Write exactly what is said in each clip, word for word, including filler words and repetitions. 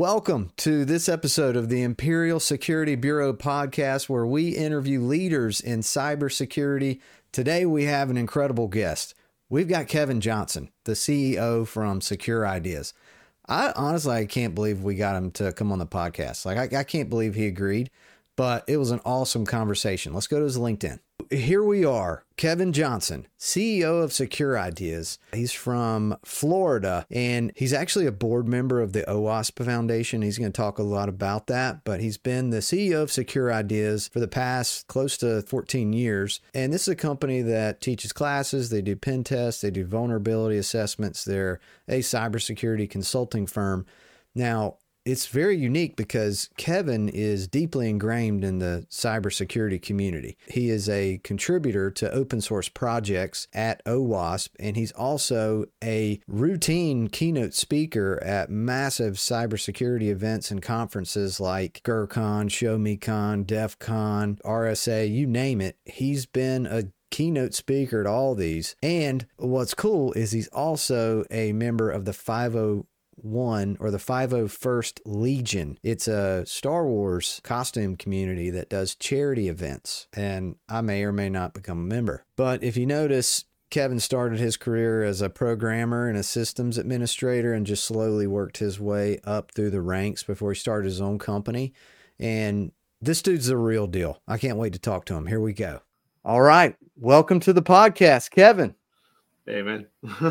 welcome to this episode of the Imperial Security Bureau podcast, where we interview leaders in cybersecurity. Today, we have an incredible guest. We've got Kevin Johnson, the C E O from Secure Ideas. I honestly, I can't believe we got him to come on the podcast. Like, I, I can't believe he agreed, but it was an awesome conversation. Let's go to his LinkedIn. Here we are, Kevin Johnson, C E O of Secure Ideas. He's from Florida, and he's actually a board member of the OWASP Foundation. He's going to talk a lot about that, but he's been the C E O of Secure Ideas for the past close to fourteen years. And this is a company that teaches classes. They do pen tests. They do vulnerability assessments. They're a cybersecurity consulting firm. Now, it's very unique because Kevin is deeply ingrained in the cybersecurity community. He is a contributor to open source projects at OWASP, and he's also a routine keynote speaker at massive cybersecurity events and conferences like GERCON, ShowMeCon, DEF CON, R S A, you name it. He's been a keynote speaker at all these. And what's cool is he's also a member of the five oh one or the five oh first Legion. It's a Star Wars costume community that does charity events, and I may or may not become a member. But if you notice, Kevin started his career as a programmer and a systems administrator and just slowly worked his way up through the ranks before he started his own company. And this dude's the real deal. I can't wait to talk to him. Here we go. All right. Welcome to the podcast, Kevin. Hey, man.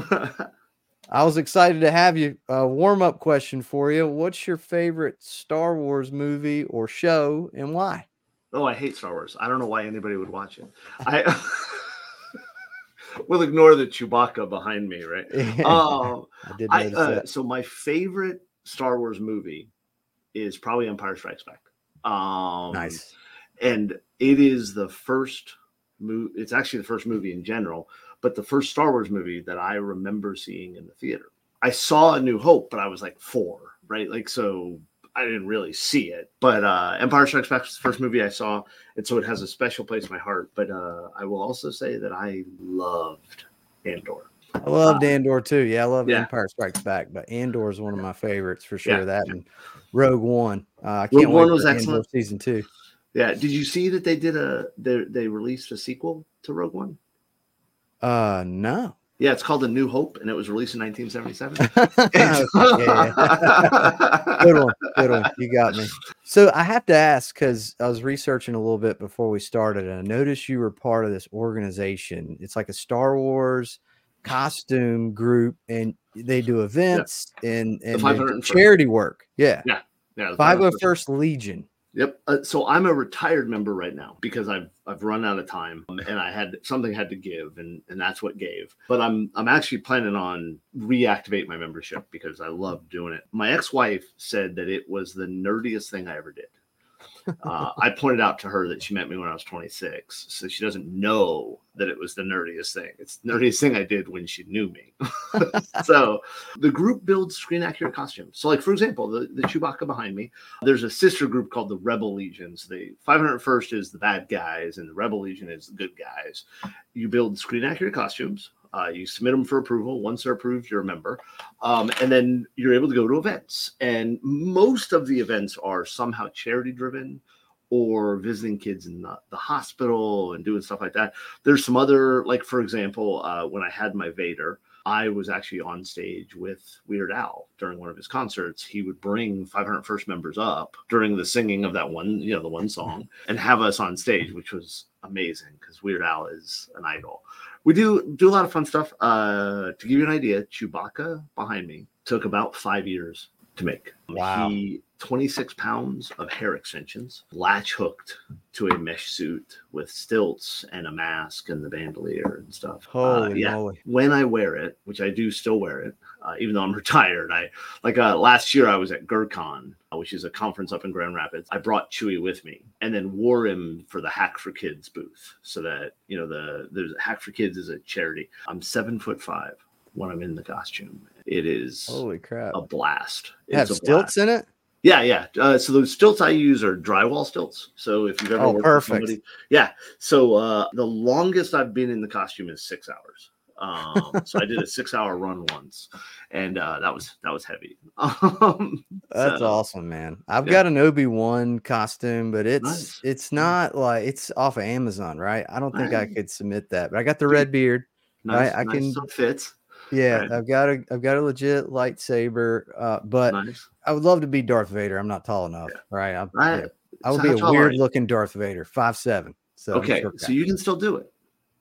I was excited to have you. A warm-up question for you. What's your favorite Star Wars movie or show, and why? Oh, I hate Star Wars. I don't know why anybody would watch it. I will ignore the Chewbacca behind me, right? Yeah, um, I did I, notice uh, that. So my favorite Star Wars movie is probably Empire Strikes Back. Um, Nice. And it is the first movie. It's actually the first movie in general, but the first Star Wars movie that I remember seeing in the theater. I saw A New Hope, but I was like four, right? Like, so I didn't really see it. But uh, Empire Strikes Back was the first movie I saw, and so it has a special place in my heart. But uh, I will also say that I loved Andor. I loved uh, Andor too. Yeah, I love yeah. Empire Strikes Back, but Andor is one of my favorites for sure. Yeah. That and Rogue One. Uh, I can't Rogue wait One was for Andor excellent. season two. Yeah. Did you see that they did a they they released a sequel to Rogue One? Uh, no. Yeah, it's called A New Hope, and it was released in nineteen seventy-seven. Yeah. Good one. Good one. You got me. So I have to ask, because I was researching a little bit before we started, and I noticed you were part of this organization. It's like a Star Wars costume group, and they do events yeah. and, and they do charity work. Yeah. Yeah. Yeah. five oh first Legion. Yep. Uh, so I'm a retired member right now because I've I've run out of time and I had something had to give and, and that's what gave. But I'm I'm actually planning on reactivate my membership because I love doing it. My ex-wife said that it was the nerdiest thing I ever did. Uh, I pointed out to her that she met me when I was twenty-six, so she doesn't know that it was the nerdiest thing. It's the nerdiest thing I did when she knew me. So the group builds screen accurate costumes. So like, for example, the, the Chewbacca behind me, there's a sister group called the Rebel Legions. The five hundred first is the bad guys and the Rebel Legion is the good guys. You build screen accurate costumes. Uh, you submit them for approval. Once they're approved, you're a member. Um, and then you're able to go to events. And most of the events are somehow charity driven or visiting kids in the, the hospital and doing stuff like that. There's some other, like, for example, uh, when I had my Vader, I was actually on stage with Weird Al during one of his concerts. He would bring five hundred first members up during the singing of that one, you know, the one song and have us on stage, which was amazing because Weird Al is an idol. We do do a lot of fun stuff. Uh, to give you an idea, Chewbacca behind me took about five years to make. Wow. He, twenty-six pounds of hair extensions, latch hooked to a mesh suit with stilts and a mask and the bandolier and stuff. Holy uh, yeah. moly. When I wear it, which I do still wear it, uh, even though I'm retired, I like uh, last year I was at GERCON, which is a conference up in Grand Rapids. I brought Chewie with me and then wore him for the Hack for Kids booth so that, you know, the there's Hack for Kids is a charity. I'm seven foot five when I'm in the costume. It is holy crap a blast. It have stilts in it? Yeah, yeah. Uh, so the stilts I use are drywall stilts. So if you've ever oh, worked perfect. with somebody, yeah. So uh, the longest I've been in the costume is six hours. Um, so I did a six hour run once, and uh, that was that was heavy. Um, That's so, awesome, man. I've yeah. got an Obi-Wan costume, but it's Nice. it's not like it's off of Amazon, right? I don't think I Right. could submit that, but I got the Dude, red beard, Nice, right? I nice. can, So it fits. yeah, Right. I've got a I've got a legit lightsaber, uh, but Nice. I would love to be Darth Vader. I'm not tall enough, Yeah. right? I'm, Right. yeah, I would So be how a tall are weird you? looking Darth Vader, five seven. So I'm Okay, short so guy. you can still do it.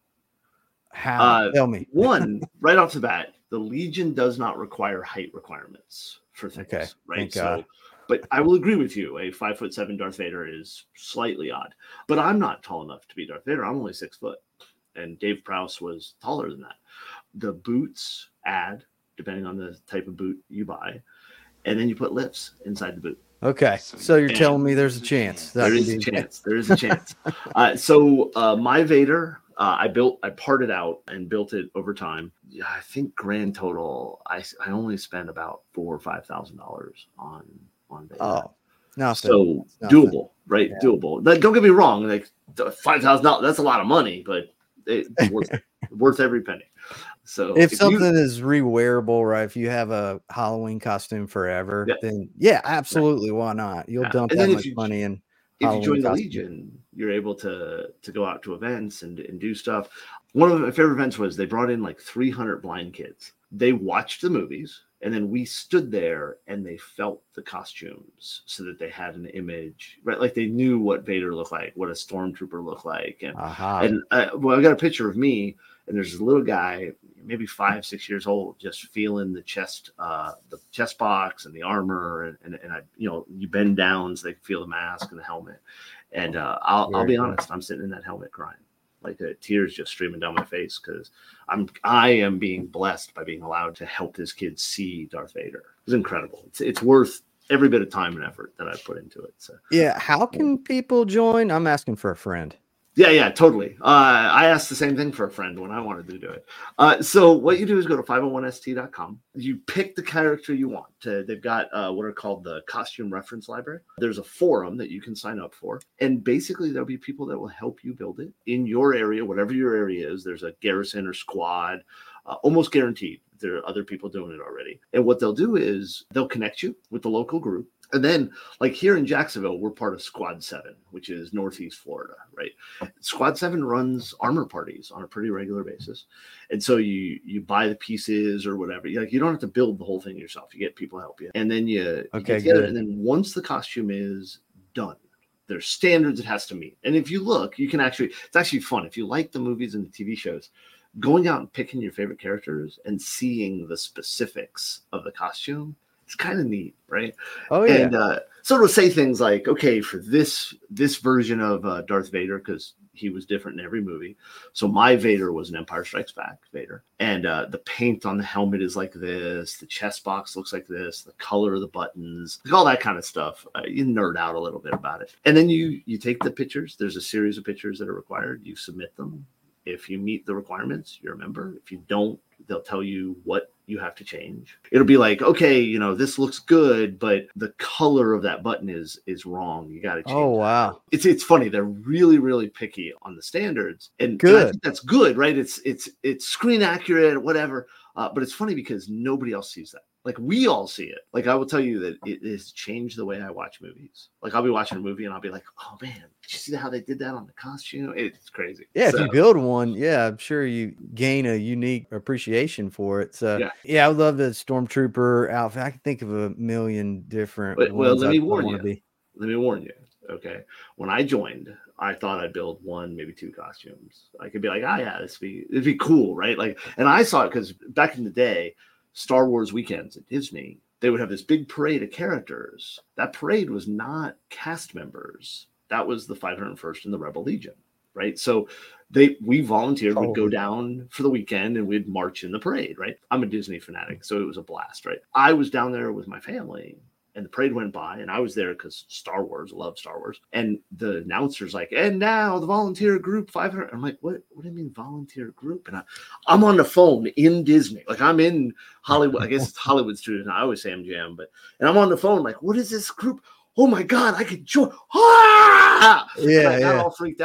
How? Uh, Tell me. One, right off the bat, the Legion does not require height requirements for things, Okay, right? thank So, God. but I will agree with you. A five foot seven Darth Vader is slightly odd, but I'm not tall enough to be Darth Vader. I'm only six foot, and Dave Prowse was taller than that. The boots add, depending on the type of boot you buy, and then you put lifts inside the boot. Okay, so you're And telling me there's a chance. that I There can is be- a chance. There is a chance. Uh, so uh, my Vader, uh, I built, I parted out and built it over time. Yeah, I think grand total, I, I only spent about four or five thousand dollars on on Vader. Oh, nothing. So Nothing. doable, right? Yeah. Doable. Like, don't get me wrong. Like five thousand dollars, that's a lot of money, but it's worth it. Worth every penny. So If, if something you, is re-wearable, right? If you have a Halloween costume forever, Yeah. then yeah, absolutely. Why not? You'll Yeah. dump And that then if much you- money in if you Halloween join the costume. Legion, you're able to to go out to events and, and do stuff. One of my favorite events was they brought in like three hundred blind kids. They watched the movies, and then we stood there and they felt the costumes so that they had an image, right? Like they knew what Vader looked like, what a stormtrooper looked like. And, Aha. and uh, well, I got a picture of me, and there's a little guy, maybe five, six years old, just feeling the chest, uh, the chest box and the armor. And, and, and I, you know, you bend down so they can feel the mask and the helmet. And uh, I'll, I'll Very be cool. honest, I'm sitting in that helmet crying, like the tears just streaming down my face because I'm, I am being blessed by being allowed to help this kid see Darth Vader. It's incredible. It's, it's worth every bit of time and effort that I put into it. So Yeah. How can people join? I'm asking for a friend. yeah, yeah, totally. Uh, I asked the same thing for a friend when I wanted to do it. Uh, so what you do is go to five oh one S T dot com. You pick the character you want. Uh, they've got uh, what are called the costume reference library. There's a forum that you can sign up for. And basically there'll be people that will help you build it in your area, whatever your area is. There's a garrison or squad, uh, almost guaranteed. There are other people doing it already. And what they'll do is they'll connect you with the local group. And then, like here in Jacksonville, we're part of Squad seven, which is Northeast Florida, right? Squad seven runs armor parties on a pretty regular basis. And so you you buy the pieces or whatever. You, like, you don't have to build the whole thing yourself. You get people to help you. And then you, you Okay, get together. good. And then once the costume is done, there's standards it has to meet. And if you look, you can actually, it's actually fun. If you like the movies and the T V shows, going out and picking your favorite characters and seeing the specifics of the costume, it's kind of neat, right? Oh yeah. And uh, so it'll say things like, okay, for this this version of uh, Darth Vader, because he was different in every movie. So my Vader was an Empire Strikes Back Vader. And uh, the paint on the helmet is like this. The chest box looks like this. The color of the buttons, like all that kind of stuff. Uh, you nerd out a little bit about it. And then you you take the pictures. There's a series of pictures that are required. You submit them. If you meet the requirements, you're a member. If you don't, they'll tell you what you have to change. It'll be like, okay, you know, this looks good, but the color of that button is is wrong. You got to change. Oh that. wow. It's it's funny. They're really really picky on the standards, and, Good. and I think that's good, right? It's it's it's screen accurate, whatever. Uh, but it's funny because nobody else sees that. Like we all see it. Like I will tell you that it has changed the way I watch movies. Like I'll be watching a movie and I'll be like, oh man, did you see how they did that on the costume? It's crazy. Yeah, So, if you build one, yeah, I'm sure you gain a unique appreciation for it. So Yeah. yeah, I would love the stormtrooper outfit. I can think of a million different But, well, ones let I me warn want you. to be. let me warn you. Okay. When I joined, I thought I'd build one, maybe two costumes. I could be like, oh yeah, this be it'd be cool, right? Like, and I saw it because back in the day, Star Wars weekends at Disney, they would have this big parade of characters. That parade was not cast members. That was the five hundred first and the Rebel Legion, right? So they we volunteered, would go Totally. down for the weekend and we'd march in the parade, right? I'm a Disney fanatic, so it was a blast, right? I was down there with my family. And the parade went by, and I was there because Star Wars, love Star Wars. And the announcer's like, and now the volunteer group five hundred. I'm like, what, what do you mean volunteer group? And I, I'm on the phone in Disney. Like I'm in Hollywood. I guess it's Hollywood Studios. I always say M G M, but, and I'm on the phone like, what is this group? Oh my God, I could join. Ah! Yeah, And I got yeah. all freaked out.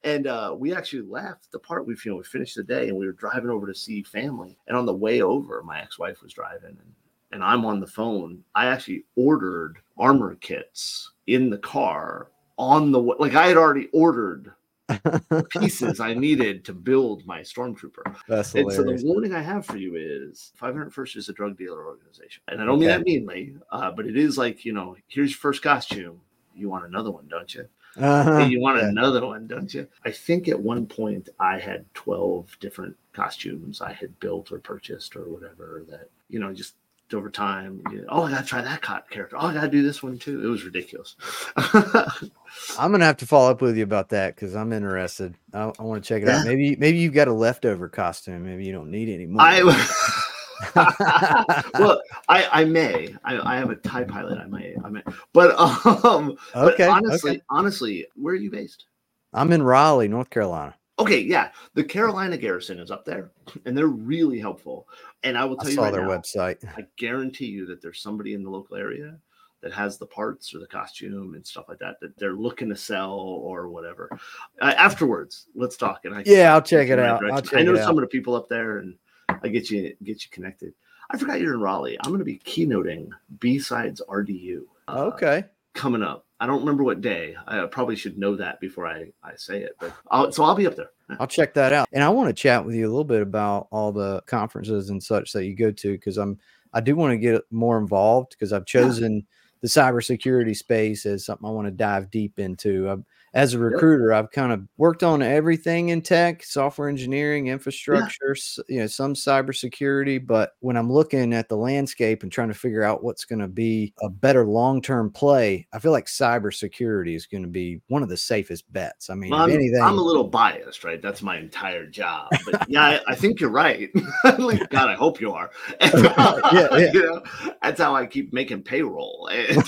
And uh, we actually left the part. We, you know, we finished the day and we were driving over to see family. And on the way over, my ex-wife was driving and, and I'm on the phone. I actually ordered armor kits in the car on the way. Like I had already ordered pieces I needed to build my Stormtrooper. That's and hilarious. So the warning I have for you is five hundred first is a drug dealer organization. And I don't mean Okay. that meanly, uh, but it is like, you know, here's your first costume. You want another one, don't you? Uh-huh. Hey, you want Yeah. another one, don't you? I think at one point I had twelve different costumes I had built or purchased or whatever that, you know, just over time, you know, oh, I got to try that character. Oh, I got to do this one too. It was ridiculous. I'm going to have to follow up with you about that because I'm interested. I, I want to check it Yeah. out. Maybe maybe you've got a leftover costume. Maybe you don't need it anymore. I well, I, I may. I, I have a TIE pilot. I may. I may. But um. Okay. But honestly, okay. honestly, where are you based? I'm in Raleigh, North Carolina. Okay, yeah, the Carolina Garrison is up there, and they're really helpful. And I will tell I you saw right their now, website. I guarantee you that there's somebody in the local area that has the parts or the costume and stuff like that that they're looking to sell or whatever. Uh, afterwards, let's talk. And I Yeah, I'll check get it you in the right out. I'll direction. check I know it out. some of the people up there, and I get you get you connected. I forgot you're in Raleigh. I'm going to be keynoting B-Sides R D U. Uh, Okay. Coming up. I don't remember what day. I probably should know that before I, I say it. But I'll, so I'll be up there. I'll check that out. And I want to chat with you a little bit about all the conferences and such that you go to because I'm I do want to get more involved because I've chosen yeah. the cybersecurity space as something I want to dive deep into. I've, as a recruiter, yep. I've kind of worked on everything in tech, software engineering, infrastructure, yeah. you know, some cybersecurity. But when I'm looking at the landscape and trying to figure out what's going to be a better long-term play, I feel like cybersecurity is going to be one of the safest bets. I mean, well, if I'm, anything, I'm a little biased, right? That's my entire job. But yeah, I, I think you're right. God, I hope you are. And, yeah, yeah. You know, that's how I keep making payroll.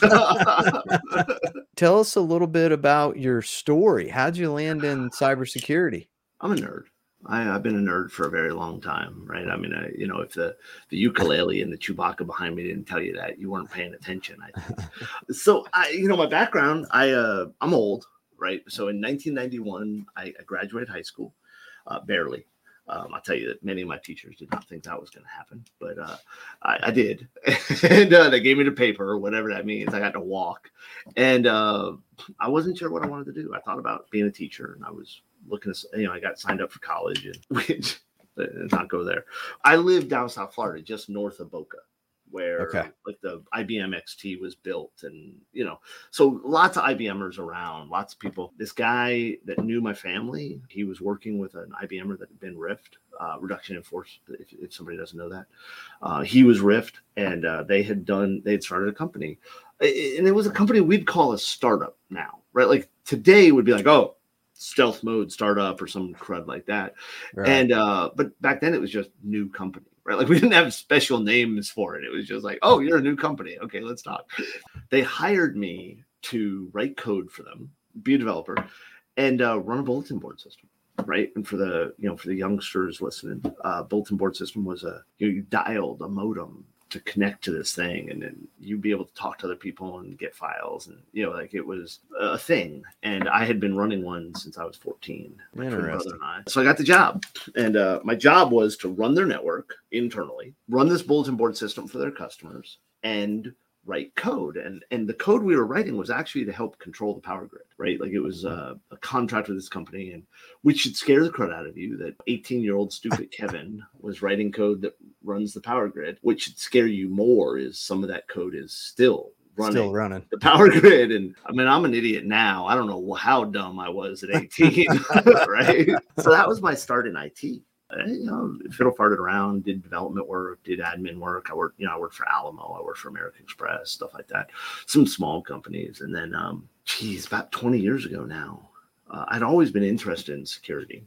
Tell us a little bit about your story. How'd you land in cybersecurity? I'm a nerd. I, I've been a nerd for a very long time, right? I mean, I, you know, if the, the ukulele and the Chewbacca behind me didn't tell you that, you weren't paying attention, I think. So, I, you know, my background, I, uh, I'm old, right? So in nineteen ninety-one, I, I graduated high school, uh, barely. Um, I'll tell you that many of my teachers did not think that was going to happen, but uh, I, I did. And uh, they gave me the paper or whatever that means. I got to walk. And uh, I wasn't sure what I wanted to do. I thought about being a teacher, and I was looking at, you know, I got signed up for college, and which let's not go there. I lived down South Florida, just north of Boca, where okay. like the I B M X T was built, and you know, so lots of IBMers around, lots of people. This guy that knew my family, he was working with an IBMer that had been riffed, uh, reduction in force. If, if somebody doesn't know that, uh, he was riffed, and uh, they had done, they had started a company, and it was a company we'd call a startup now, right? Like today would be like, oh, stealth mode startup or some crud like that, right. and uh, but back then it was just new company. Right. Like we didn't have special names for it. It was just like, oh, you're a new company. Okay, let's talk. They hired me to write code for them, be a developer, and uh, run a bulletin board system. Right. And for the, you know, for the youngsters listening, uh, bulletin board system was a, you know, you dialed a modem to connect to this thing, and then you'd be able to talk to other people and get files, and you know, like it was a thing. And I had been running one since I was fourteen. My twin brother and I. So I got the job, and uh, my job was to run their network internally, run this bulletin board system for their customers, and write code. And and the code we were writing was actually to help control the power grid, right? Like it was uh, a contract with this company, and which should scare the crud out of you that eighteen year old stupid Kevin was writing code that runs the power grid. Which should scare you more is some of that code is still running, still running the power grid. And I mean, I'm an idiot now. I don't know how dumb I was at eighteen, right? So that was my start in I T. You know, fiddle farted around, did development work, did admin work. I worked, you know, I worked for Alamo, I worked for American Express, stuff like that. Some small companies. And then, um, geez, about twenty years ago now, uh, I'd always been interested in security.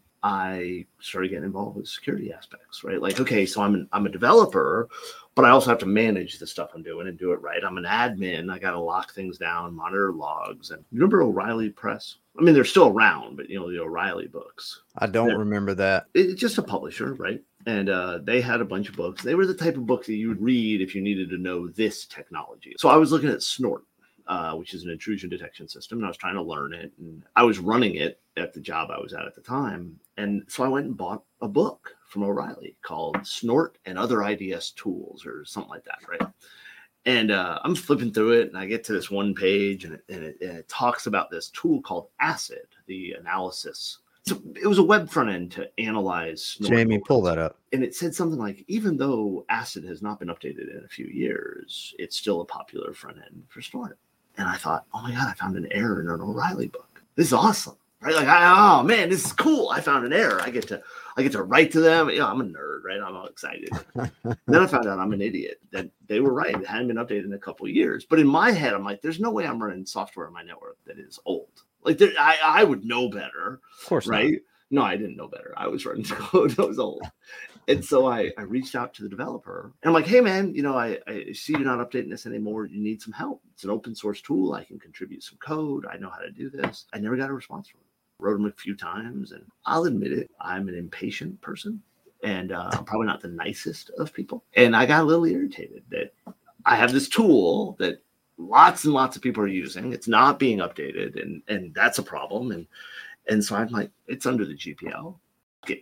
I started getting involved with security aspects, right? Like, okay, so I'm an, I'm a developer, but I also have to manage the stuff I'm doing and do it right. I'm an admin. I got to lock things down, monitor logs. And remember O'Reilly Press? I mean, they're still around, but you know, the O'Reilly books. I don't they're, remember that. It's just a publisher, right? And uh, they had a bunch of books. They were the type of books that you would read if you needed to know this technology. So I was looking at Snort, uh, which is an intrusion detection system, and I was trying to learn it. And I was running it at the job I was at at the time. And so I went and bought a book from O'Reilly called Snort and Other I D S Tools or something like that, right? And uh, I'm flipping through it, and I get to this one page, and it, and, it, and it talks about this tool called ACID, the analysis. So it was a web front end to analyze Snort. Jamie, pull that up. And it said something like, even though ACID has not been updated in a few years, it's still a popular front end for Snort. And I thought, oh my God, I found an error in an O'Reilly book. This is awesome, right? Like, I, oh man, this is cool. I found an error. I get to, I get to write to them. You know, I'm a nerd, right? I'm all excited. Then I found out I'm an idiot, that they were right. It hadn't been updated in a couple of years. But in my head, I'm like, there's no way I'm running software on my network that is old. Like, there, I, I would know better. Of course, right? Not. No, I didn't know better. I was running code that was old. And so I, I reached out to the developer, and I'm like, hey, man, you know, I, I see you're not updating this anymore. You need some help. It's an open source tool. I can contribute some code. I know how to do this. I never got a response from him. Wrote him a few times, and I'll admit it, I'm an impatient person, and uh, I'm probably not the nicest of people. And I got a little irritated that I have this tool that lots and lots of people are using. It's not being updated, and and that's a problem. And and so I'm like, it's under the G P L. Okay.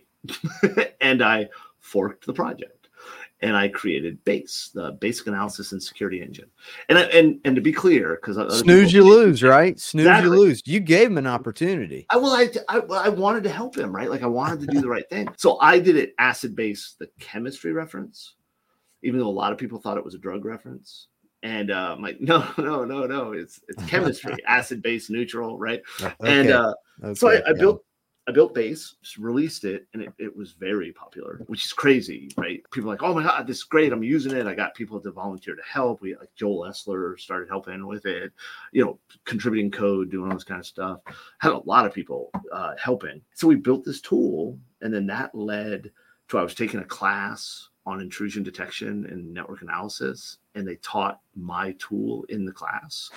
And I forked the project, and I created BASE, the Basic Analysis and Security Engine. And I, and and to be clear, because snooze you lose, right? Snooze exactly. you lose. You gave him an opportunity. I well, I, I I wanted to help him, right? Like I wanted to do the right thing. So I did it acid base, the chemistry reference, even though a lot of people thought it was a drug reference. And uh, I'm like, no, no, no, no. It's it's chemistry, acid base neutral, right? Okay. And uh, okay. so I, I yeah. built. I built BASE, released it, and it, it was very popular, which is crazy, right? People are like, oh my God, this is great. I'm using it. I got people to volunteer to help. We like Joel Essler started helping with it, you know, contributing code, doing all this kind of stuff. Had a lot of people uh, helping. So we built this tool, and then that led to I was taking a class on intrusion detection and network analysis, and they taught my tool in the class.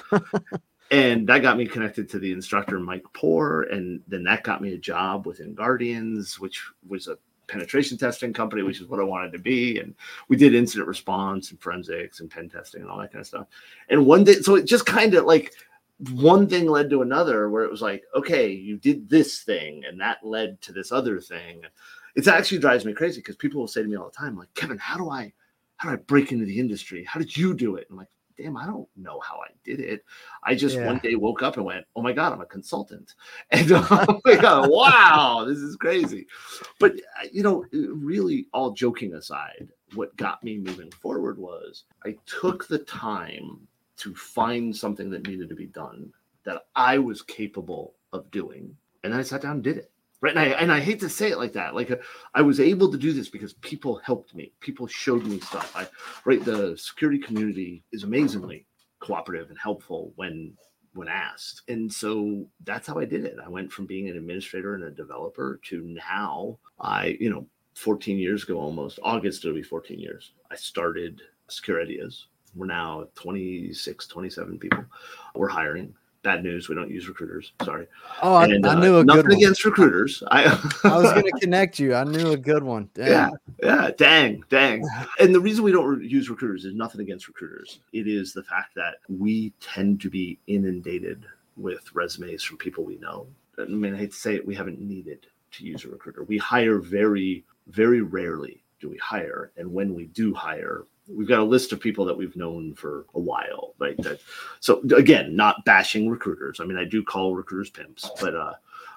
And that got me connected to the instructor, Mike Poor. And then that got me a job within Guardians, which was a penetration testing company, which is what I wanted to be. And we did incident response and forensics and pen testing and all that kind of stuff. And one day, so it just kind of like one thing led to another where it was like, okay, you did this thing and that led to this other thing. It actually drives me crazy because people will say to me all the time, like, Kevin, how do I, how do I break into the industry? How did you do it? I'm like, damn, I don't know how I did it. I just yeah. one day woke up and went, oh my God, I'm a consultant. And oh my God, wow, this is crazy. But, you know, really all joking aside, what got me moving forward was I took the time to find something that needed to be done that I was capable of doing. And then I sat down and did it. Right. And I, and I hate to say it like that. Like uh, I was able to do this because people helped me. People showed me stuff. I, right. The security community is amazingly cooperative and helpful when when asked. And so that's how I did it. I went from being an administrator and a developer to now I, you know, fourteen years ago, almost August, it'll be fourteen years. I started Secure Ideas. We're now twenty-six, twenty-seven people. We're hiring. Bad news. We don't use recruiters. Sorry. Oh, I, and, I knew uh, a nothing good one. against recruiters. I I was going to connect you. I knew a good one. Dang. Yeah. Yeah. Dang. Dang. And the reason we don't re- use recruiters is nothing against recruiters. It is the fact that we tend to be inundated with resumes from people we know. I mean, I hate to say it, we haven't needed to use a recruiter. We hire very, very rarely do we hire. And when we do hire, we've got a list of people that we've known for a while, right? That, so again, not bashing recruiters. I mean, I do call recruiters pimps, but uh,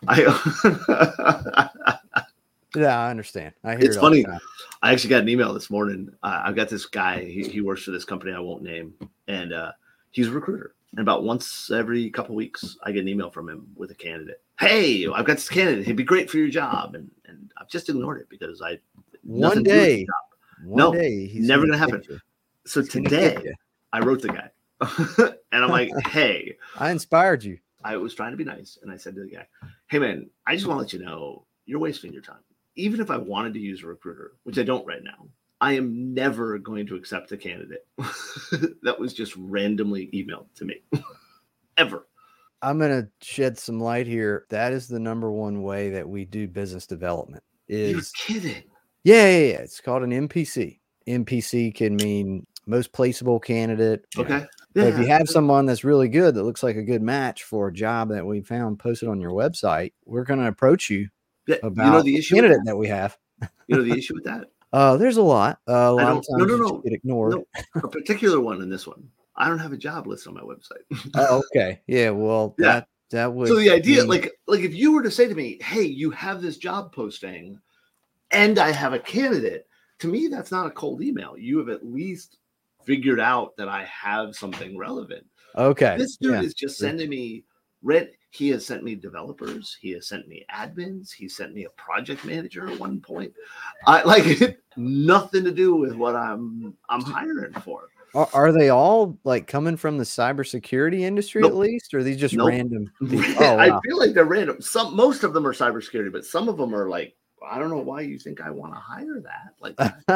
I. Yeah, I understand. I hear it's it funny. I actually got an email this morning. Uh, I've got this guy. He, he works for this company I won't name, and uh, he's a recruiter. And about once every couple of weeks, I get an email from him with a candidate. Hey, I've got this candidate. He'd be great for your job, and and I've just ignored it because I one day. One no, day he's never gonna, gonna happen. So he's today, I wrote the guy, and I'm like, "Hey, I inspired you." I was trying to be nice, and I said to the guy, "Hey, man, I just want to let you know you're wasting your time. Even if I wanted to use a recruiter, which I don't right now, I am never going to accept a candidate that was just randomly emailed to me, ever." I'm gonna shed some light here. That is the number one way that we do business development. Is you're kidding? Yeah, yeah, yeah. It's called an M P C. M P C can mean most placeable candidate. Okay. Know, But if you Yeah. have someone that's really good that looks like a good match for a job that we found posted on your website, we're going to approach you Yeah. You know about the the issue with candidate that? that we have. You know the issue with that? Uh, there's a lot. Uh, a I lot of don't. No, times no, you just no, get ignored. no. A particular one in this one. I don't have a job list on my website. Oh, okay. Yeah. Well, Yeah. that that So would the idea, be like, like if you were to say to me, "Hey, you have this job posting, and I have a candidate," to me, that's not a cold email. You have at least figured out that I have something relevant. okay. This dude Yeah. is just sending me rent. He has sent me developers. He has sent me admins. He sent me a project manager at one point. I like nothing to do with what I'm I'm hiring for. Are, are they all like coming from the cybersecurity industry at Nope. least, or are these just Nope. random people? Oh, I wow. feel like they're random. Some most of them are cybersecurity, but some of them are like, I don't know why you think I want to hire that. Like,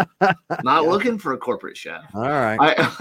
not Gotcha. looking for a corporate chef. All right.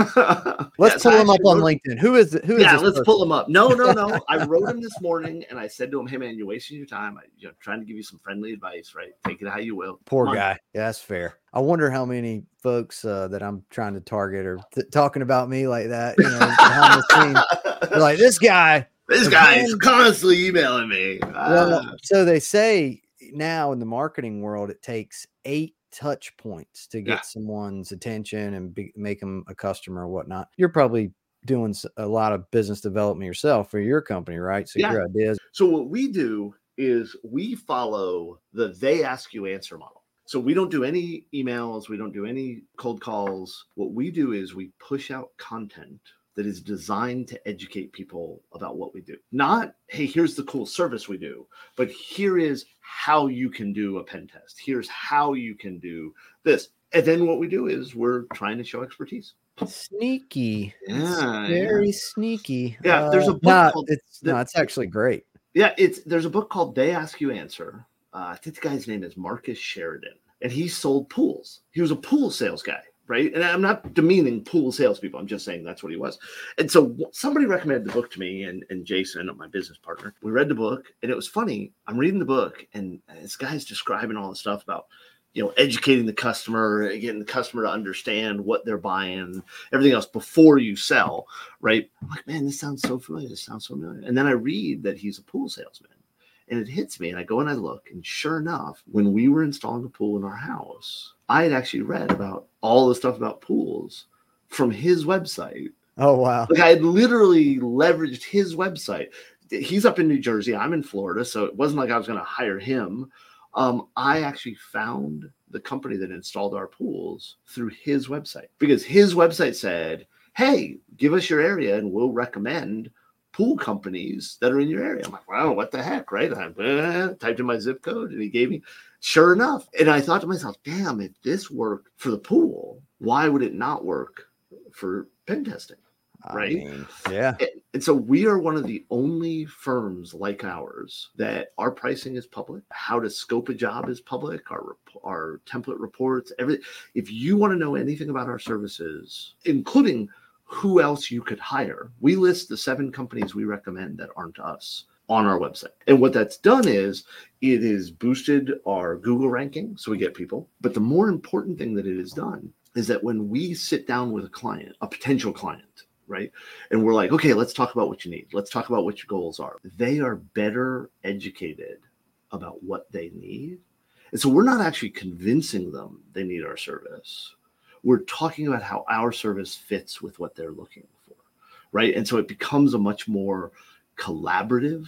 I, Let's yeah, so pull I them up actually on wrote- LinkedIn. Who is who is Yeah, this let's person? pull him up. No, no, no. I wrote him this morning and I said to him, "Hey man, you're wasting your time. I, you know, trying to give you some friendly advice, right? Take it how you will." Poor Come on. guy. Yeah, that's fair. I wonder how many folks uh, that I'm trying to target are th- talking about me like that. You know, behind the scenes, they're like this guy. This guy's constantly emailing me. Well, Ah. so they say now in the marketing world, it takes eight touch points to get Yeah. someone's attention and be, make them a customer or whatnot. You're probably doing s- a lot of business development yourself for your company, right? So Yeah. your ideas. So what we do is we follow the they ask you answer model. So we don't do any emails, we don't do any cold calls. What we do is we push out content that is designed to educate people about what we do. Not, hey, here's the cool service we do, but here is how you can do a pen test. Here's how you can do this. And then what we do is we're trying to show expertise. Sneaky. It's Yeah, very yeah. sneaky. Yeah, there's a Uh, book no, called it's the- no, it's actually great. Yeah, it's there's a book called They Ask You Answer. Uh, I think the guy's name is Marcus Sheridan, and he sold pools. He was a pool sales guy, right? And I'm not demeaning pool salespeople. I'm just saying that's what he was. And so somebody recommended the book to me and, and Jason, my business partner. We read the book, and it was funny. I'm reading the book, and this guy's describing all the stuff about, you know, educating the customer, getting the customer to understand what they're buying, everything else before you sell, right? I'm like, man, this sounds so familiar. This sounds so familiar. And then I read that he's a pool salesman, and it hits me. And I go and I look, and sure enough, when we were installing a pool in our house, I had actually read about all the stuff about pools from his website. Oh, wow. Like I had literally leveraged his website. He's up in New Jersey. I'm in Florida. So it wasn't like I was going to hire him. Um, I actually found the company that installed our pools through his website because his website said, hey, give us your area and we'll recommend pool companies that are in your area. I'm like, wow, what the heck, right? I uh, typed in my zip code and he gave me, sure enough. And I thought to myself, damn, if this worked for the pool, why would it not work for pen testing? Right. I mean, yeah. And, and so we are one of the only firms like ours that our pricing is public. How to scope a job is public. Our our template reports, everything. If you want to know anything about our services, including who else you could hire, we list the seven companies we recommend that aren't us on our website. And what that's done is it has boosted our Google ranking, so we get people. But the more important thing that it has done is that when we sit down with a client, a potential client, right? And we're like, okay, let's talk about what you need. Let's talk about what your goals are. They are better educated about what they need. And so we're not actually convincing them they need our service. We're talking about how our service fits with what they're looking for, right? And so it becomes a much more collaborative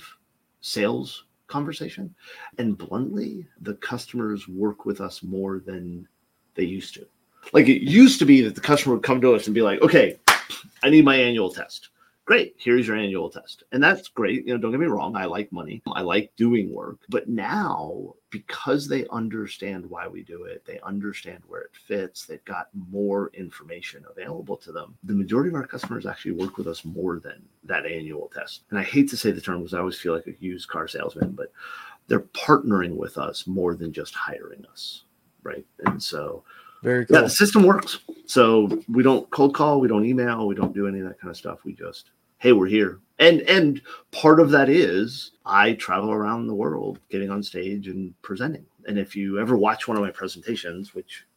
sales conversation. And bluntly, the customers work with us more than they used to. Like it used to be that the customer would come to us and be like, okay, I need my annual test. Great. Here's your annual test. And that's great. You know, don't get me wrong. I like money. I like doing work. But now, because they understand why we do it, they understand where it fits, they've got more information available to them. The majority of our customers actually work with us more than that annual test. And I hate to say the term because I always feel like a used car salesman, but they're partnering with us more than just hiring us. Right. And so Very cool. yeah, the system works. So we don't cold call, we don't email, we don't do any of that kind of stuff. We just, hey, we're here. And and part of that is I travel around the world getting on stage and presenting. And if you ever watch one of my presentations, which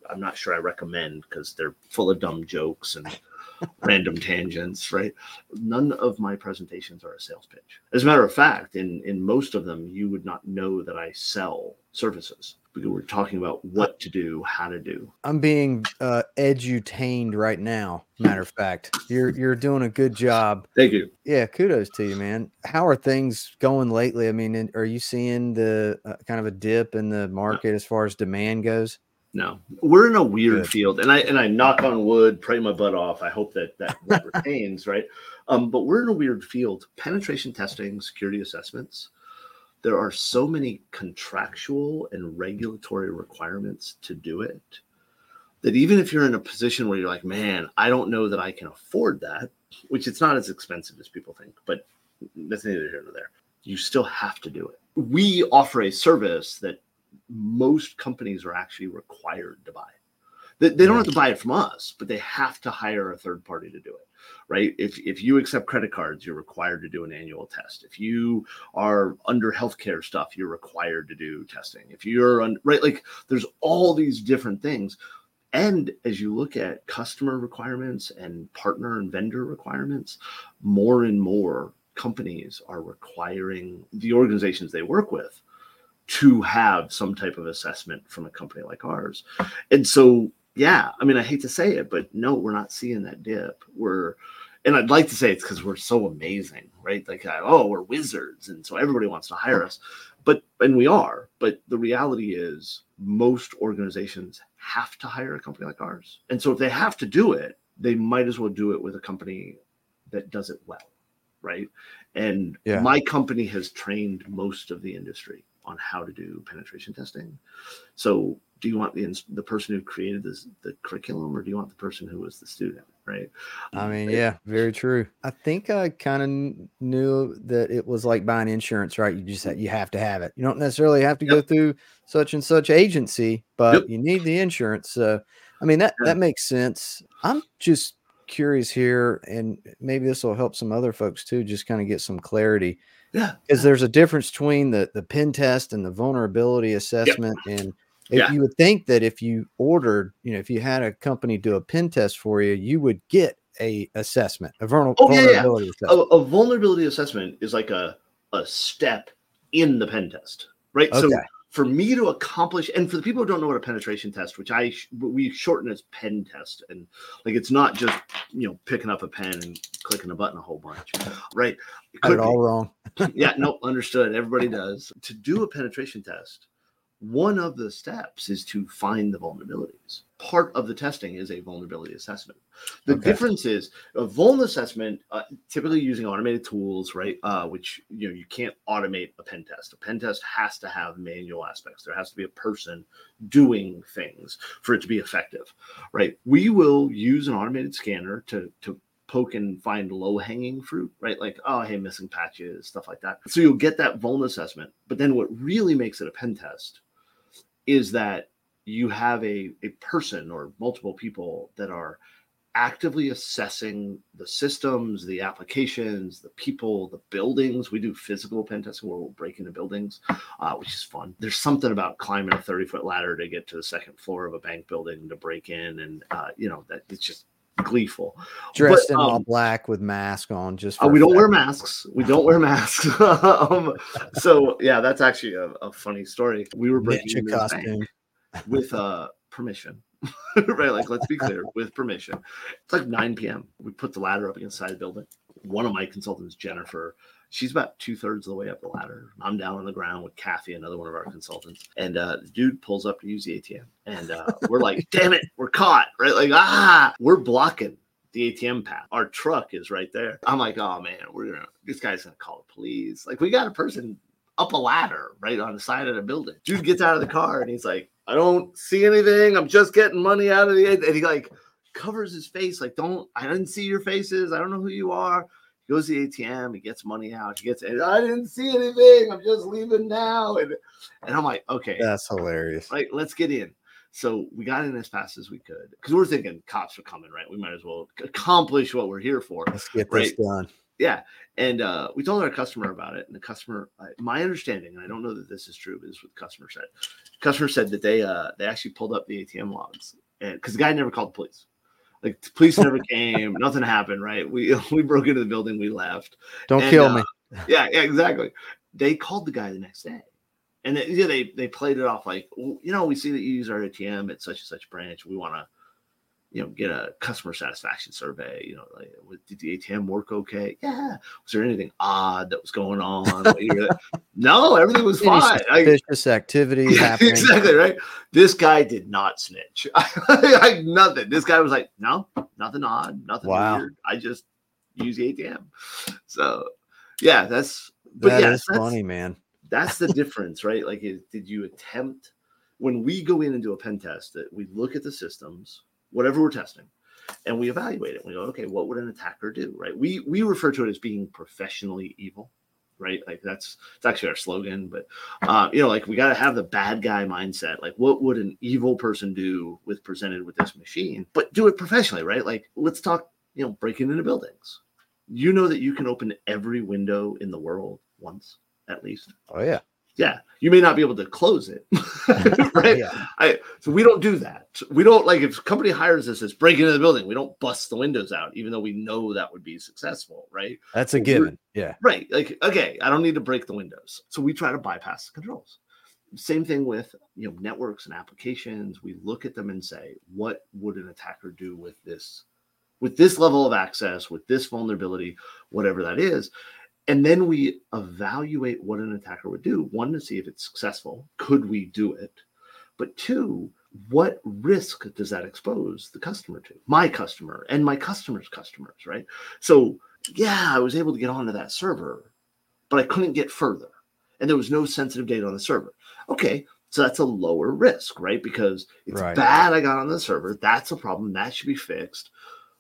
I'm not sure I recommend because they're full of dumb jokes and random tangents, right? None of my presentations are a sales pitch. As a matter of fact, in, in most of them, you would not know that I sell services because we're talking about what to do, how to do. I'm being uh, edutained right now. Matter of fact, you're you're doing a good job. Thank you. Yeah, kudos to you, man. How are things going lately? I mean, are you seeing the uh, kind of a dip in the market as far as demand goes? No, we're in a weird Good. field, and I and I knock on wood, pray my butt off. I hope that that, that retains, right? Um, but we're in a weird field. Penetration testing, security assessments. There are so many contractual and regulatory requirements to do it that even if you're in a position where you're like, man, I don't know that I can afford that, which it's not as expensive as people think, but that's neither here nor there. You still have to do it. We offer a service that most companies are actually required to buy. They, they don't have to buy it from us, but they have to hire a third party to do it, right? If if you accept credit cards, you're required to do an annual test. If you are under healthcare stuff, you're required to do testing. If you're on, right, like there's all these different things. And as you look at customer requirements and partner and vendor requirements, more and more companies are requiring the organizations they work with to have some type of assessment from a company like ours. And so, yeah, I mean, I hate to say it, but no, we're not seeing that dip. We're, and I'd like to say it's because we're so amazing, right? Like, oh, we're wizards. And so everybody wants to hire us. But, and we are, but the reality is most organizations have to hire a company like ours. And so if they have to do it, they might as well do it with a company that does it well, right? And yeah. My company has trained most of the industry on how to do penetration testing. So do you want the the person who created this, the curriculum, or do you want the person who was the student, right? I mean, yeah, very true. I think I kind of knew that it was like buying insurance, right? You just you have to have it. You don't necessarily have to yep. go through such and such agency, but yep. you need the insurance. So, I mean, that, yeah. that makes sense. I'm just curious here, and maybe this will help some other folks too, just kind of get some clarity. Yeah. Because there's a difference between the, the pen test and the vulnerability assessment. Yep. And if yeah. you would think that if you ordered, you know, if you had a company do a pen test for you, you would get a assessment, a vulner- oh, vulnerability yeah, yeah. assessment. A, a vulnerability assessment is like a, a step in the pen test, right? Okay. So for me to accomplish, and for the people who don't know what a penetration test, which I we shorten as pen test, and like it's not just you know picking up a pen and clicking a button a whole bunch, right? It Got it all wrong. yeah, no, understood. Everybody does. To do a penetration test, one of the steps is to find the vulnerabilities. Part of the testing is a vulnerability assessment. The okay. difference is a vuln assessment, uh, typically using automated tools, right? Uh, which you know you can't automate a pen test. A pen test has to have manual aspects. There has to be a person doing things for it to be effective, right? We will use an automated scanner to to poke and find low-hanging fruit, right? Like, oh, hey, missing patches, stuff like that. So you'll get that vuln assessment. But then what really makes it a pen test is that you have a, a person or multiple people that are actively assessing the systems, the applications, the people, the buildings. We do physical pen testing where we'll break into buildings, uh, which is fun. There's something about climbing a thirty-foot ladder to get to the second floor of a bank building to break in, and uh, you know that it's just gleeful. Dressed but, in um, all black with mask on. Just uh, we don't wear masks. We don't wear masks. um, so yeah, that's actually a, a funny story. We were breaking into this bank with uh, permission, right? Like, let's be clear, with permission. It's like nine p.m. We put the ladder up against the side of the building. One of my consultants, Jennifer, she's about two thirds of the way up the ladder. I'm down on the ground with Kathy, another one of our consultants. And uh, the dude pulls up to use the A T M. And uh, we're like, damn it, we're caught, right? Like, ah, we're blocking the A T M path. Our truck is right there. I'm like, oh man, we're gonna, this guy's gonna call the police. Like, we got a person up a ladder right on the side of the building. Dude gets out of the car and he's like, I don't see anything. I'm just getting money out of the, and he like covers his face. Like, don't, I didn't see your faces. I don't know who you are. He goes to the A T M. He gets money out. He gets, and I didn't see anything. I'm just leaving now. And, and I'm like, okay. That's hilarious. Like, let's get in. So we got in as fast as we could because we're thinking cops are coming, right? We might as well accomplish what we're here for. Let's get right? this done. Yeah. And uh, we told our customer about it. And the customer, uh, my understanding, and I don't know that this is true, but this is what the customer said. The customer said that they uh, they actually pulled up the A T M logs because the guy never called the police. Like the police never came, nothing happened, right? We we broke into the building, we left. Don't and, kill uh, me. Yeah, yeah, exactly. They called the guy the next day. And they, yeah, they they played it off like, well, you know, we see that you use our A T M at such and such branch. We want to, you know, get a customer satisfaction survey. You know, like, did the A T M work okay? Yeah. Was there anything odd that was going on? No, everything was Any fine. suspicious I, activity happening. Exactly, right? This guy did not snitch. Like nothing. This guy was like, no, nothing odd, nothing wow. weird. I just use the A T M. So, yeah, that's but that yeah, is that's, funny, man. That's the difference, right? Like, did you attempt when we go in and do a pen test that we look at the systems, whatever we're testing, and we evaluate it. We go, okay, what would an attacker do, right? We we refer to it as being professionally evil, right? Like that's it's actually our slogan, but uh, you know, like we got to have the bad guy mindset. Like, what would an evil person do with presented with this machine? But do it professionally, right? Like, let's talk, you know, breaking into buildings. You know that you can open every window in the world once. At least. Oh yeah. Yeah. You may not be able to close it. Right. Yeah. I, so we don't do that. We don't like if a company hires us as break into the building, we don't bust the windows out, even though we know that would be successful. Right. That's a given. Yeah. Right. Like, okay, I don't need to break the windows. So we try to bypass the controls. Same thing with, you know, networks and applications. We look at them and say, what would an attacker do with this, with this level of access, with this vulnerability, whatever that is. And then we evaluate what an attacker would do. One, to see if it's successful. Could we do it? But two, what risk does that expose the customer to? My customer and my customer's customers, right? So, yeah, I was able to get onto that server, but I couldn't get further. And there was no sensitive data on the server. Okay, so that's a lower risk, right? Because it's right. bad I got on the server. That's a problem. That should be fixed.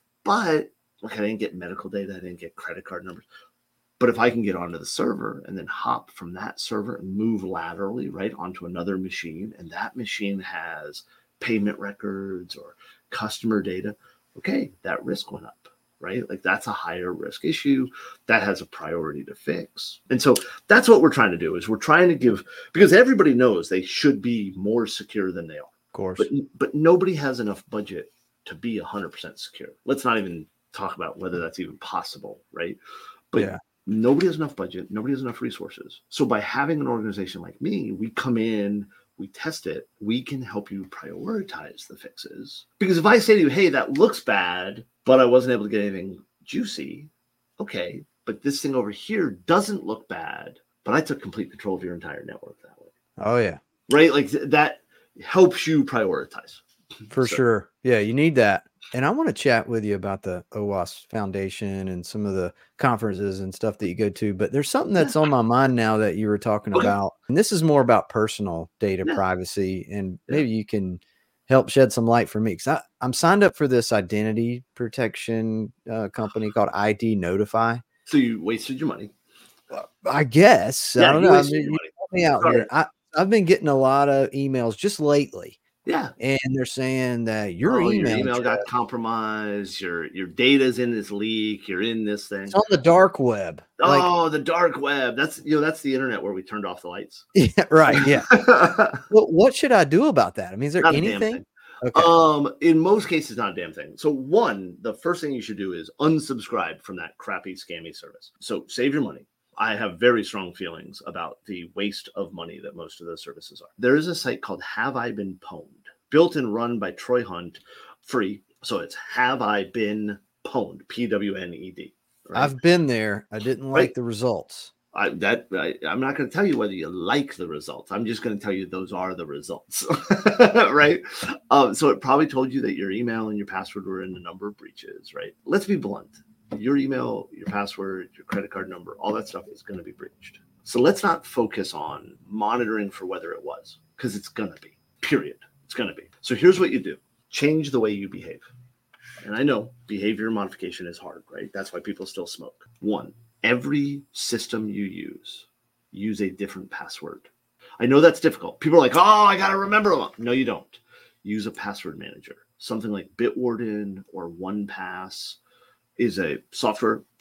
But, like, I didn't get medical data. I didn't get credit card numbers. But if I can get onto the server and then hop from that server and move laterally right onto another machine, and that machine has payment records or customer data, okay, that risk went up, right? Like that's a higher risk issue that has a priority to fix. And so that's what we're trying to do is we're trying to give, because everybody knows they should be more secure than they are. Of course. But, but nobody has enough budget to be one hundred percent secure. Let's not even talk about whether that's even possible, right? But yeah. Nobody has enough budget. Nobody has enough resources. So by having an organization like me, we come in, we test it. We can help you prioritize the fixes. Because if I say to you, hey, that looks bad, but I wasn't able to get anything juicy. Okay, but this thing over here doesn't look bad, but I took complete control of your entire network that way. Oh, yeah. Right? Like th- that helps you prioritize. For so. sure. Yeah, you need that. And I want to chat with you about the O W A S Foundation and some of the conferences and stuff that you go to. But there's something that's on my mind now that you were talking okay. about. And this is more about personal data yeah. privacy. And yeah. maybe you can help shed some light for me. Because I'm signed up for this identity protection uh, company called I D Notify. So you wasted your money. I guess. Yeah, I don't you know. I wasted mean, your money. Help me out Sorry. here. I, I've been getting a lot of emails just lately. Yeah. And they're saying that your oh, email, your email address, got compromised, your your data's in this leak, you're in this thing. It's on the dark web. Oh, like, the dark web. That's you know, that's the internet where we turned off the lights. Yeah, right. Yeah. Well, what should I do about that? I mean, is there not anything? Okay. Um, in most cases, not a damn thing. So one, the first thing you should do is unsubscribe from that crappy scammy service. So save your money. I have very strong feelings about the waste of money that most of those services are. There is a site called Have I Been Pwned, built and run by Troy Hunt, free. So it's Have I Been Pwned, P W N E D. Right? I've been there. I didn't like right. the results. I, that I, I'm not going to tell you whether you like the results. I'm just going to tell you those are the results, right? Um, so it probably told you that your email and your password were in a number of breaches, right? Let's be blunt. Your email, your password, your credit card number, all that stuff is going to be breached. So let's not focus on monitoring for whether it was, because it's going to be, period. It's going to be. So here's what you do. Change the way you behave. And I know behavior modification is hard, right? That's why people still smoke. One, every system you use, use a different password. I know that's difficult. People are like, oh, I got to remember them. No, you don't. Use a password manager. Something like Bitwarden or OnePass is a software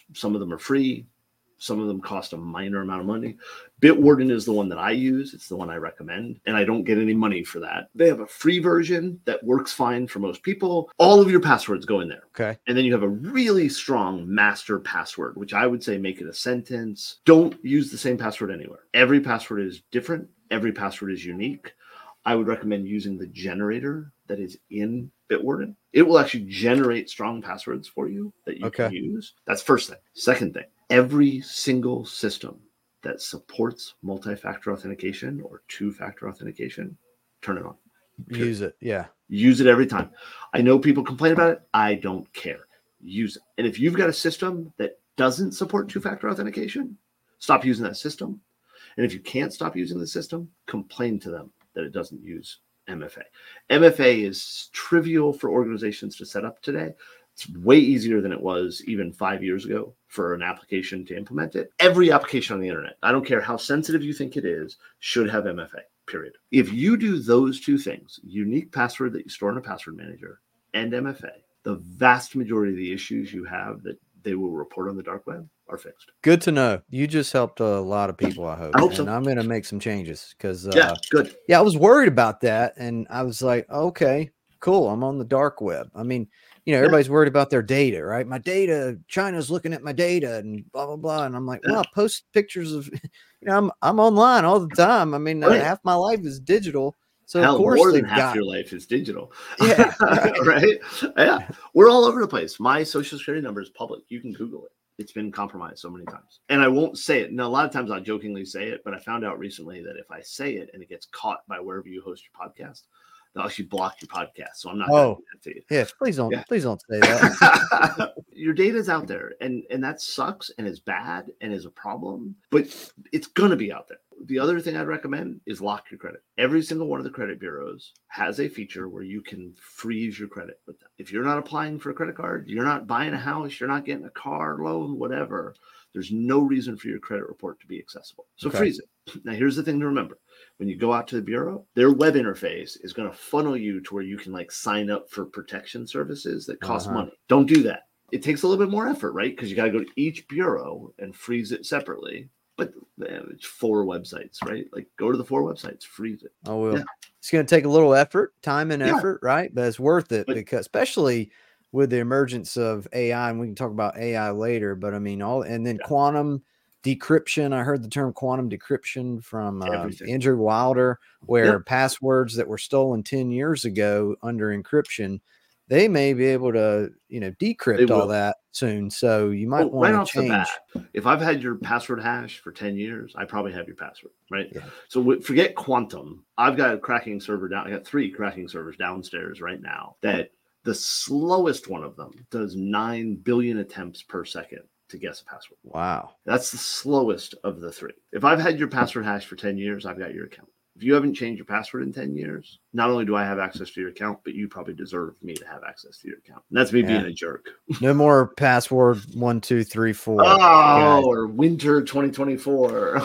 Some of them are free. Some of them cost a minor amount of money. Bitwarden is the one that I use. It's the one I recommend, and I don't get any money for that. They have a free version that works fine for most people. All of your passwords go in there. Okay. And then you have a really strong master password, which I would say make it a sentence. Don't use the same password anywhere. Every password is different. Every password is unique. I would recommend using the generator that is in Bitwarden. It will actually generate strong passwords for you that you Okay. can use. That's first thing. Second thing, every single system that supports multi-factor authentication or two-factor authentication, turn it on. Period. Use it. Yeah. Use it every time. I know people complain about it. I don't care. Use it. And if you've got a system that doesn't support two-factor authentication, stop using that system. And if you can't stop using the system, complain to them that it doesn't use M F A. M F A is trivial for organizations to set up today. It's way easier than it was even five years ago for an application to implement it. Every application on the internet, I don't care how sensitive you think it is, should have M F A, period. If you do those two things, unique password that you store in a password manager and M F A, the vast majority of the issues you have that they will report on the dark web are fixed. Good to know. You just helped a lot of people, I hope. I hope and so. I'm going to make some changes because, uh, Yeah, good. yeah, I was worried about that. And I was like, okay, cool. I'm on the dark web. I mean, you know, everybody's worried about their data, right? My data, China's looking at my data and blah, blah, blah. And I'm like, well, I post pictures of, you know, I'm, I'm online all the time. I mean, Right. uh, half my life is digital. So Hell, of course more than they've half got, your life is digital. yeah, right. Right? Yeah. We're all over the place. My social security number is public. You can Google it. It's been compromised so many times. And I won't say it. Now, a lot of times I jokingly say it, but I found out recently that if I say it and it gets caught by wherever you host your podcast, they'll actually block your podcast. So I'm not going Oh, to do that to you. yes, please don't, Yeah. please don't say that. Your data's out there, and and that sucks and is bad and is a problem, but it's going to be out there. The other thing I'd recommend is lock your credit. Every single one of the credit bureaus has a feature where you can freeze your credit with them. If you're not applying for a credit card, you're not buying a house, you're not getting a car loan, whatever, there's no reason for your credit report to be accessible. So Okay. freeze it. Now, here's the thing to remember. When you go out to the bureau, their web interface is going to funnel you to where you can like sign up for protection services that cost Uh-huh. money. Don't do that. It takes a little bit more effort, right? Because you got to go to each bureau and freeze it separately. But man, it's four websites, right? Like go to the four websites, freeze it. I will. Yeah. It's going to take a little effort, time and Yeah. effort, right? But it's worth it But- because, especially with the emergence of A I, and we can talk about A I later. But I mean, all and then Yeah. quantum decryption. I heard the term quantum decryption from uh, Everything. Andrew Wilder, where Yeah. passwords that were stolen ten years ago under encryption, they may be able to, you know, decrypt They all will. that soon. So you might Oh, want right to off the change. bat, if I've had your password hash for ten years, I probably have your password, right? Yeah. So w- forget quantum. I've got a cracking server down. I got three cracking servers downstairs right now that the slowest one of them does nine billion attempts per second to guess a password. Wow. That's the slowest of the three. If I've had your password hash for ten years, I've got your account. If you haven't changed your password in ten years, not only do I have access to your account, but you probably deserve me to have access to your account. And that's me Yeah. being a jerk. No more password one, two, three, four. Oh, guys. or winter twenty twenty-four.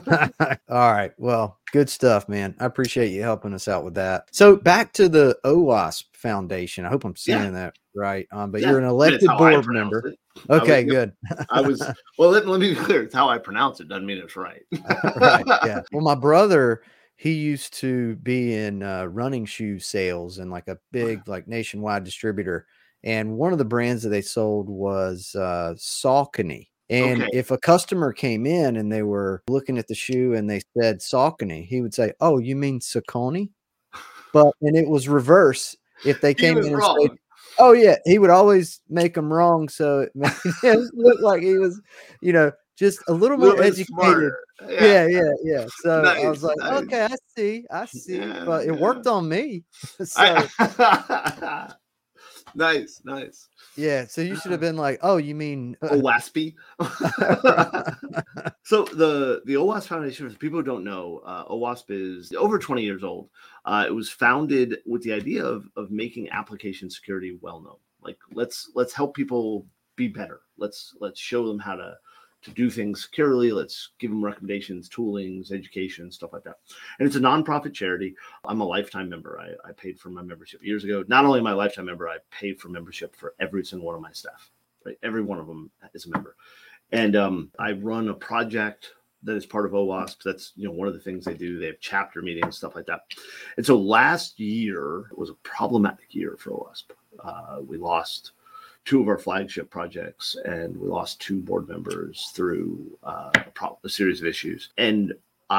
All right. Well, good stuff, man. I appreciate you helping us out with that. So back to the OWASP Foundation. I hope I'm saying that right. Um, but Yeah, you're an I mean, elected it's how I board pronounce member. it. I Okay, was- good. I was, well, let, let me be clear. It's how I pronounce it. Doesn't mean it's right. Right. Yeah. Well, my brother, he used to be in uh, running shoe sales and like a big, like nationwide distributor. And one of the brands that they sold was uh, Saucony. And Okay. if a customer came in and they were looking at the shoe and they said Saucony, he would say, "Oh, you mean Saucony?" But and it was reverse. If they He came was in and wrong. said, "Oh yeah," he would always make them wrong, so it made him look like he was, you know, just a little A more little bit educated. smarter. Yeah, yeah, yeah. So I Nice, was like, nice. okay, I see, I see, Yeah, but it yeah. worked on me. So I- nice, nice. yeah, so you should have been like, oh, you mean Oh, waspy. So the the OWASP Foundation, for people who don't know, uh, OWASP is over twenty years old. Uh, it was founded with the idea of of making application security well known. Like let's let's help people be better. Let's let's show them how to to do things securely. Let's give them recommendations, toolings, education, stuff like that. And it's a nonprofit charity. I'm a lifetime member. I, I paid for my membership years ago. Not only am I a lifetime member, I paid for membership for every single one of my staff. right? Every one of them is a member. And um, I run a project that is part of OWASP. That's, you know, one of the things they do. They have chapter meetings, stuff like that. And so last year was a problematic year for OWASP. Uh, we lost two of our flagship projects, and we lost two board members through uh, a, pro- a series of issues. And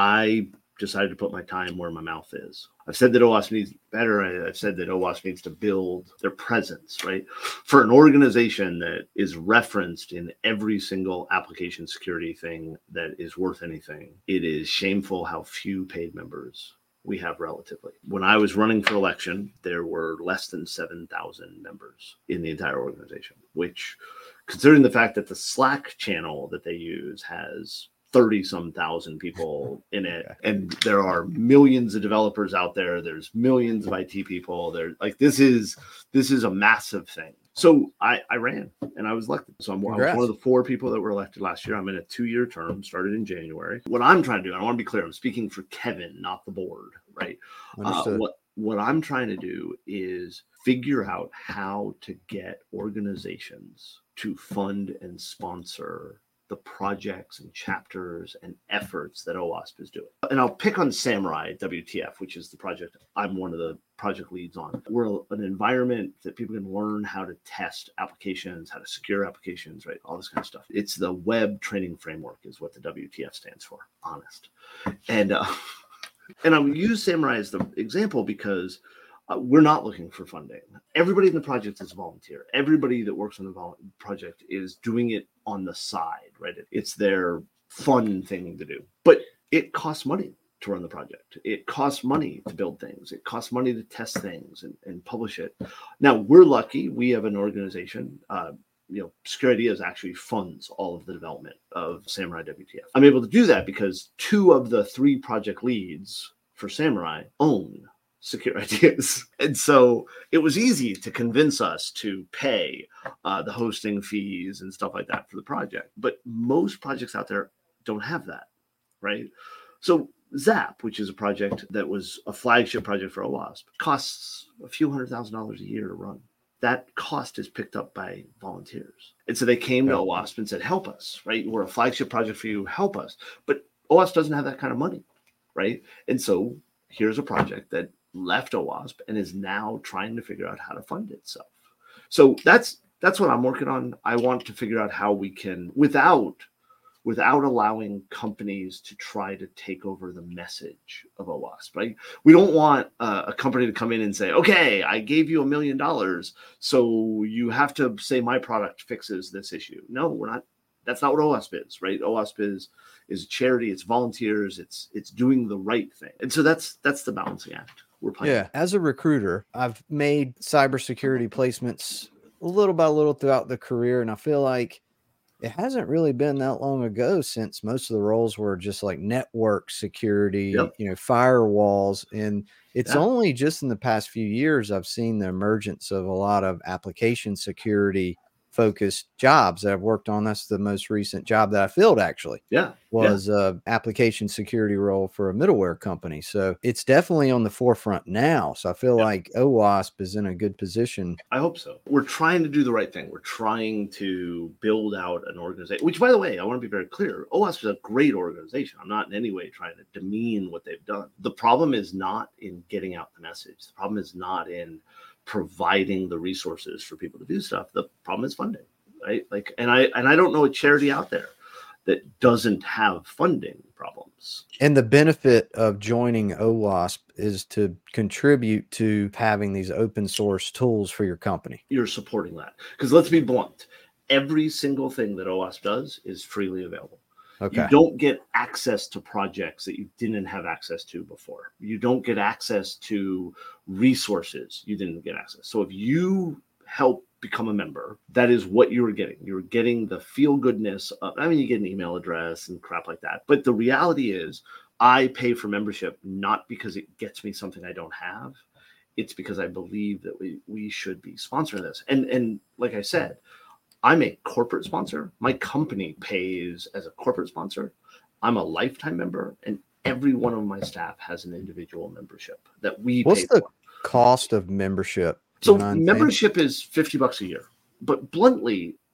I decided to put my time where my mouth is. I've said that OWASP needs better. I've said that OWASP needs to build their presence, right? For an organization that is referenced in every single application security thing that is worth anything, it is shameful how few paid members we have relatively. When I was running for election, there were less than seven thousand members in the entire organization, which, considering the fact that the Slack channel that they use has thirty some thousand people in it, and there are millions of developers out there, there's millions of I T people there, like this is this is a massive thing. So I, I ran and I was elected. So I'm, I was one of the four people that were elected last year. I'm in a two-year term, started in January. What I'm trying to do, and I want to be clear, I'm speaking for Kevin, not the board, right? Uh, what what I'm trying to do is figure out how to get organizations to fund and sponsor the projects and chapters and efforts that OWASP is doing. And I'll pick on Samurai W T F, which is the project I'm one of the project leads on. We're an environment that people can learn how to test applications, how to secure applications, right? All this kind of stuff. It's the web training framework is what the W T F stands for, honest. And, uh, and I'll use Samurai as the example because Uh, we're not looking for funding. Everybody in the project is a volunteer. Everybody that works on the vol- project is doing it on the side, right? It, it's their fun thing to do. But it costs money to run the project. It costs money to build things. It costs money to test things and, and publish it. Now, we're lucky. We have an organization, uh, you know, Secure Ideas actually funds all of the development of Samurai W T F. I'm able to do that because two of the three project leads for Samurai own Secure Ideas. And so it was easy to convince us to pay uh, the hosting fees and stuff like that for the project. But most projects out there don't have that, right? So Zap, which is a project that was a flagship project for OWASP, costs a few hundred thousand dollars a year to run. That cost is picked up by volunteers. And so they came to OWASP and said, help us, right? We're a flagship project for you, help us. But OWASP doesn't have that kind of money, right? And so here's a project that left OWASP and is now trying to figure out how to fund itself. So that's that's what I'm working on. I want to figure out how we can, without without allowing companies to try to take over the message of OWASP, right? We don't want uh, a company to come in and say, okay, I gave you a million dollars, so you have to say my product fixes this issue. No, we're not. That's not what OWASP is, right? OWASP is is a charity. It's volunteers. It's it's doing the right thing. And so that's that's the balancing act. We're playing. Yeah. As a recruiter, I've made cybersecurity placements a little by little throughout the career. And I feel like it hasn't really been that long ago since most of the roles were just like network security, Yep. you know, firewalls. And it's Yeah. only just in the past few years I've seen the emergence of a lot of application security focused jobs that I've worked on. That's the most recent job that I filled actually. Yeah. was yeah. a application security role for a middleware company. So it's definitely on the forefront now. So I feel yeah. like OWASP is in a good position. I hope so. We're trying to do the right thing. We're trying to build out an organization, which, by the way, I want to be very clear. OWASP is a great organization. I'm not in any way trying to demean what they've done. The problem is not in getting out the message. The problem is not in providing the resources for people to do stuff. The problem is funding, right? Like, and I and I don't know a charity out there that doesn't have funding problems. And the benefit of joining OWASP is to contribute to having these open source tools for your company. You're supporting that. Because let's be blunt, every single thing that OWASP does is freely available. Okay. You don't get access to projects that you didn't have access to before. You don't get access to resources you didn't get access. So if you help become a member, that is what you were getting. You were getting the feel goodness of, I mean, you get an email address and crap like that. But the reality is I pay for membership, not because it gets me something I don't have. It's because I believe that we, we should be sponsoring this. And, and like I said, I'm a corporate sponsor. My company pays as a corporate sponsor. I'm a lifetime member, and every one of my staff has an individual membership that we What's pay the for. Cost of membership? So membership is fifty bucks a year. But bluntly,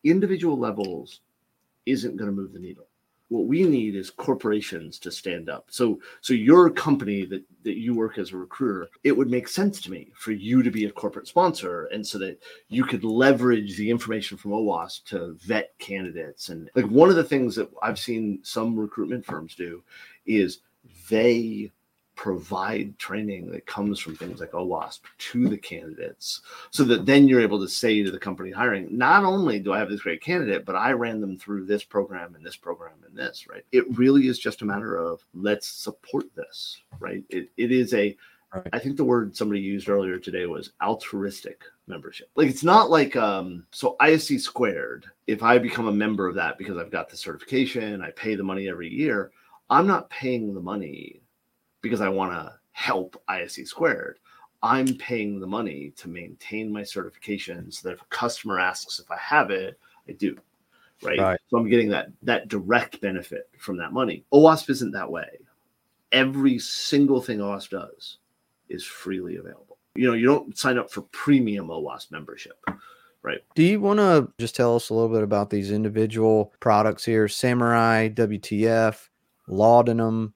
individual levels isn't going to move the needle. What we need is corporations to stand up. So, so your company that, that you work as a recruiter, it would make sense to me for you to be a corporate sponsor, and so that you could leverage the information from OWASP to vet candidates. And like one of the things that I've seen some recruitment firms do is they provide training that comes from things like OWASP to the candidates, so that then you're able to say to the company hiring, not only do I have this great candidate, but I ran them through this program and this program and this, right? It really is just a matter of let's support this, right? It, it is a, right. I think the word somebody used earlier today was altruistic membership. Like it's not like, um, so I S C squared, if I become a member of that because I've got the certification, I pay the money every year, I'm not paying the money because I want to help I S C squared. I'm paying the money to maintain my certification so that if a customer asks if I have it, I do, right? right? So I'm getting that, that direct benefit from that money. OWASP isn't that way. Every single thing OWASP does is freely available. You know, you don't sign up for premium OWASP membership, right? Do you want to just tell us a little bit about these individual products here? Samurai, W T F, Laudanum,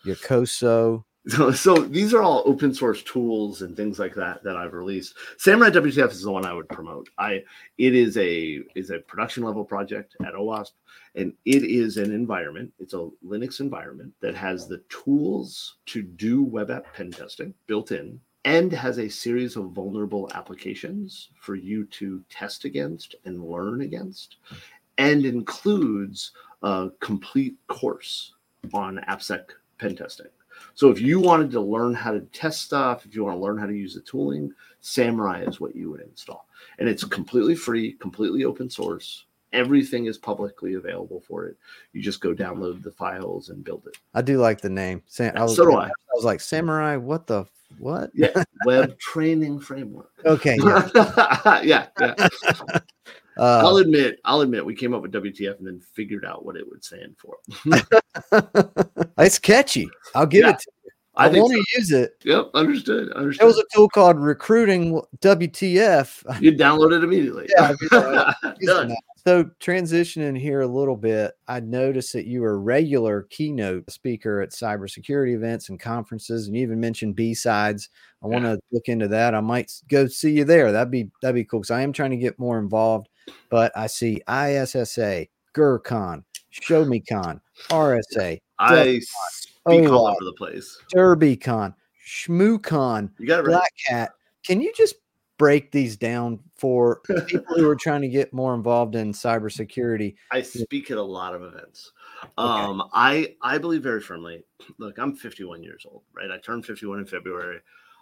Yokoso. So, so these are all open source tools and things like that that I've released. Samurai W T F is the one I would promote. I it is a is a production level project at OWASP, and it is an environment. It's a Linux environment that has the tools to do web app pen testing built in, and has a series of vulnerable applications for you to test against and learn against, and includes a complete course on AppSec pen testing. So if you wanted to learn how to test stuff, if you want to learn how to use the tooling, Samurai is what you would install. And it's completely free, completely open source. Everything is publicly available for it. You just go download the files and build it. I do like the name. Sam, I was, so do I. I was like, Samurai, what the, what? Yeah, web training framework. Okay. Yeah, yeah. yeah. Uh, I'll admit, I'll admit, we came up with W T F and then figured out what it would stand for. It's catchy. I'll give yeah, it to you. I, I want to so. use it. Yep, understood. Understood. There was a tool called Recruiting W T F. You download it immediately. Yeah. Done. So transitioning here a little bit, I noticed that you were a regular keynote speaker at cybersecurity events and conferences, and you even mentioned B-Sides. I want to yeah. look into that. I might go see you there. That'd be that'd be cool, because I am trying to get more involved. But I see I S S A, GurCon, ShowMeCon, R S A. I speak all over the place. DerbyCon, ShmooCon, you got it right. Black Hat. Can you just break these down for people who are trying to get more involved in cybersecurity? I speak at a lot of events. Um, okay. I I believe very firmly. Look, I'm fifty-one years old, right? I turned fifty-one in February.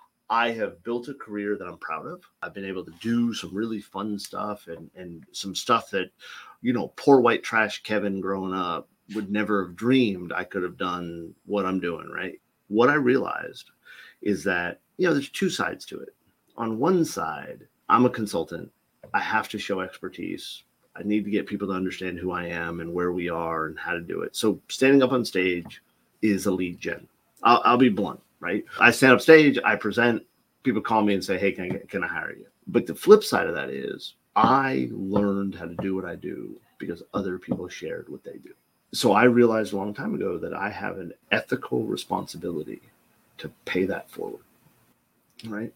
I have built a career that I'm proud of. I've been able to do some really fun stuff and and some stuff that, you know, poor white trash Kevin growing up would never have dreamed I could have done what I'm doing, right? What I realized is that, you know, there's two sides to it. On one side, I'm a consultant. I have to show expertise. I need to get people to understand who I am and where we are and how to do it. So standing up on stage is a lead gen. I'll, I'll be blunt, right? I stand up stage, I present, people call me and say, hey, can I, get, can I hire you? But the flip side of that is I learned how to do what I do because other people shared what they do. So I realized a long time ago that I have an ethical responsibility to pay that forward, right?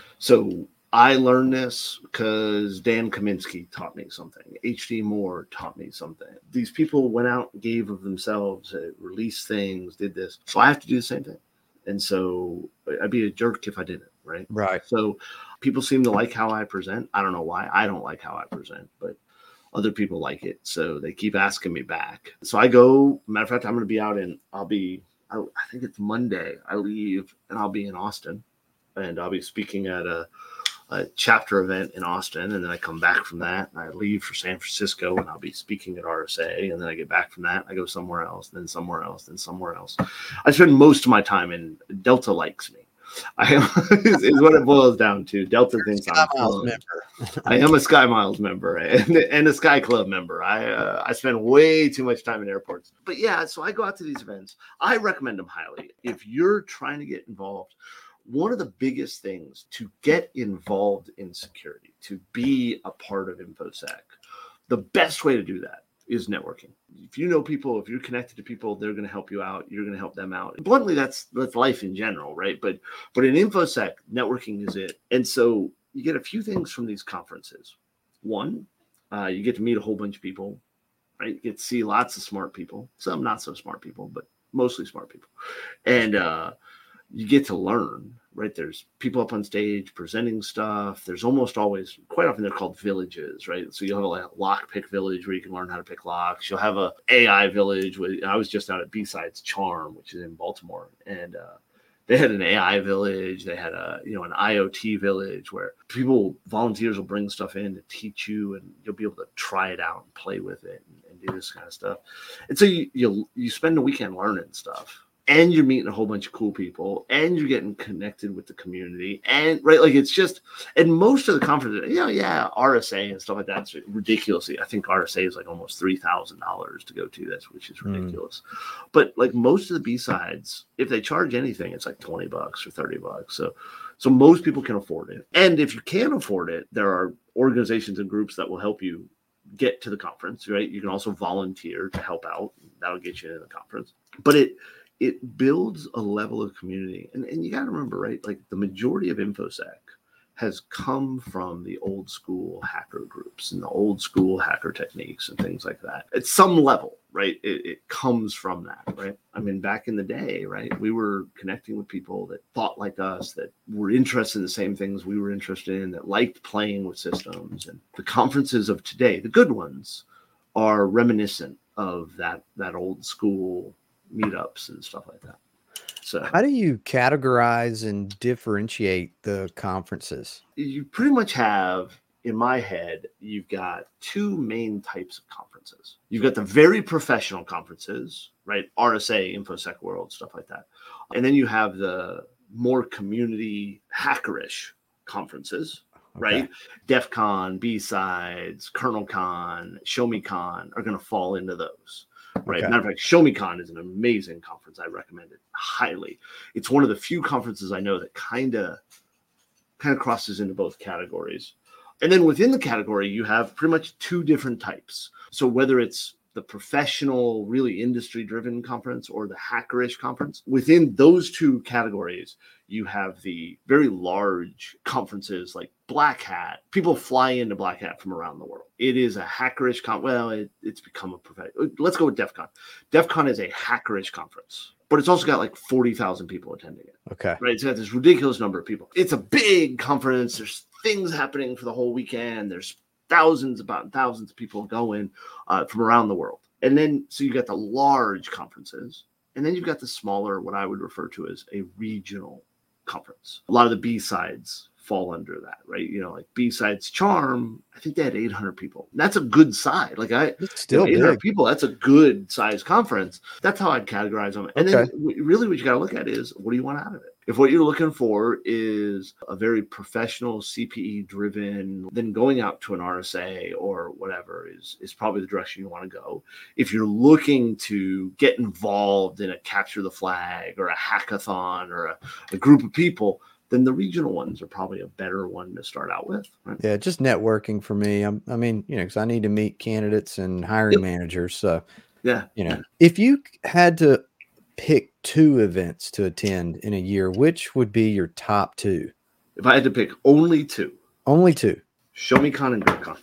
So I learned this because Dan Kaminsky taught me something. H D Moore taught me something. These people went out and gave of themselves, uh, released things, did this. So I have to do the same thing. And so I'd be a jerk if I didn't, right? Right. So people seem to like how I present. I don't know why. I don't like how I present, but other people like it. So they keep asking me back. So I go, matter of fact, I'm going to be out in, I'll be, I, I think it's Monday. I leave and I'll be in Austin. And I'll be speaking at a, a chapter event in Austin. And then I come back from that and I leave for San Francisco and I'll be speaking at R S A. And then I get back from that. I go somewhere else, then somewhere else, then somewhere else. I spend most of my time in Delta likes me. I am is, is what it boils down to. Delta You're thinks I'm fun. I am a Sky Miles member and, and a Sky Club member. I uh, I spend way too much time in airports. But yeah, so I go out to these events. I recommend them highly. If you're trying to get involved, one of the biggest things to get involved in security, to be a part of InfoSec, the best way to do that is networking. If you know people, if you're connected to people, they're going to help you out. You're going to help them out. And bluntly, that's that's life in general, right? But but in InfoSec, networking is it. And so you get a few things from these conferences. One, uh, you get to meet a whole bunch of people, right? You get to see lots of smart people, some not so smart people, but mostly smart people. And uh, you get to learn, right? There's people up on stage presenting stuff. There's almost always, quite often they're called villages, right? So you'll have like a lock pick village where you can learn how to pick locks. You'll have a A I village. Where, I was just out at B-Sides Charm, which is in Baltimore. And uh, they had an A I village. They had a, you know, an I O T village where people, volunteers will bring stuff in to teach you, and you'll be able to try it out and play with it and, and do this kind of stuff. And so you, you, you spend a weekend learning stuff. And you're meeting a whole bunch of cool people, and you're getting connected with the community, and right, like it's just, and most of the conferences, you know, yeah, R S A and stuff like that's ridiculously. I think R S A is like almost three thousand dollars to go to. That's which is ridiculous. Mm. But like most of the B-Sides, if they charge anything, it's like twenty bucks or thirty bucks. So, so most people can afford it. And if you can't afford it, there are organizations and groups that will help you get to the conference. Right, you can also volunteer to help out. That'll get you into the conference. But it. It builds a level of community. And, and you got to remember, right, like the majority of InfoSec has come from the old school hacker groups and the old school hacker techniques and things like that. At some level, right, it, it comes from that, right? I mean, back in the day, right, we were connecting with people that thought like us, that were interested in the same things we were interested in, that liked playing with systems. And the conferences of today, the good ones, are reminiscent of that that old school meetups and stuff like that. So how do you categorize and differentiate the conferences? You pretty much have, in my head, you've got two main types of conferences. You've got the very professional conferences, right? R S A, InfoSec World, stuff like that. And then you have the more community hackerish conferences, okay, right? DEF CON, B-Sides, KernelCon, ShowMeCon are going to fall into those. Right. Okay. Matter of fact, ShowMeCon is an amazing conference. I recommend it highly. It's one of the few conferences I know that kind of kind of crosses into both categories. And then within the category, you have pretty much two different types. So whether it's the professional, really industry-driven conference or the hackerish conference, within those two categories, you have the very large conferences like Black Hat. People fly into Black Hat from around the world. It is a hackerish con. Well, it, it's become a professional. Let's go with DEF CON. DEF CON is a hackerish conference, but it's also got like forty thousand people attending it. Okay. Right. It's got this ridiculous number of people. It's a big conference. There's things happening for the whole weekend. There's thousands, about thousands of people going uh, from around the world. And then, so you got the large conferences, and then you've got the smaller, what I would refer to as a regional conference. A lot of the B-Sides fall under that, right? You know, like B-Sides Charm, I think they had eight hundred people. That's a good size. Like I, it's still eight hundred big. people. That's a good size conference. That's how I'd categorize them. And okay. then really what you got to look at is, what do you want out of it? If what you're looking for is a very professional C P E driven, then going out to an R S A or whatever is, is probably the direction you want to go. If you're looking to get involved in a capture the flag or a hackathon or a, a group of people, then the regional ones are probably a better one to start out with. Right? Yeah, just networking for me. I'm, I mean, you know, because I need to meet candidates and hiring yep. managers. So, yeah, you know, if you had to pick two events to attend in a year, which would be your top two? If I had to pick only two, only two, ShowMeCon and GERCON.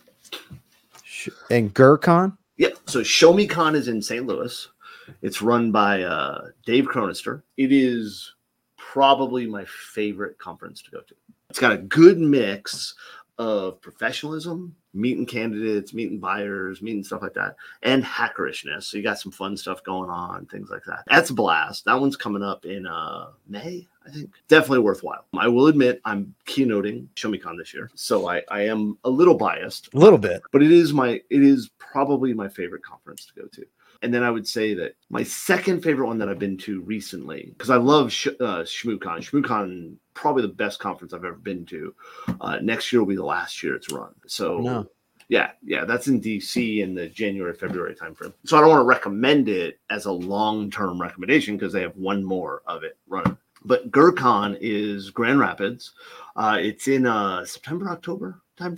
And GERCON? Yeah. So ShowMeCon is in Saint Louis. It's run by uh, Dave Chronister. It is probably my favorite conference to go to. It's got a good mix of professionalism, meeting candidates, meeting buyers, meeting stuff like that, and hackerishness. So you got some fun stuff going on, things like that. That's a blast. That one's coming up in uh, May, I think. Definitely worthwhile. I will admit I'm keynoting ShowMeCon this year, so I, I am a little biased. A little bit. But it is my it is probably my favorite conference to go to. And then I would say that my second favorite one that I've been to recently, because I love Sh- uh, ShmooCon. ShmooCon, probably the best conference I've ever been to. Uh, next year will be the last year it's run. So, no. yeah, yeah, that's in D C in the January, February timeframe. So I don't want to recommend it as a long-term recommendation because they have one more of it running. But GERCON is Grand Rapids. Uh, it's in uh, September, October timeframe.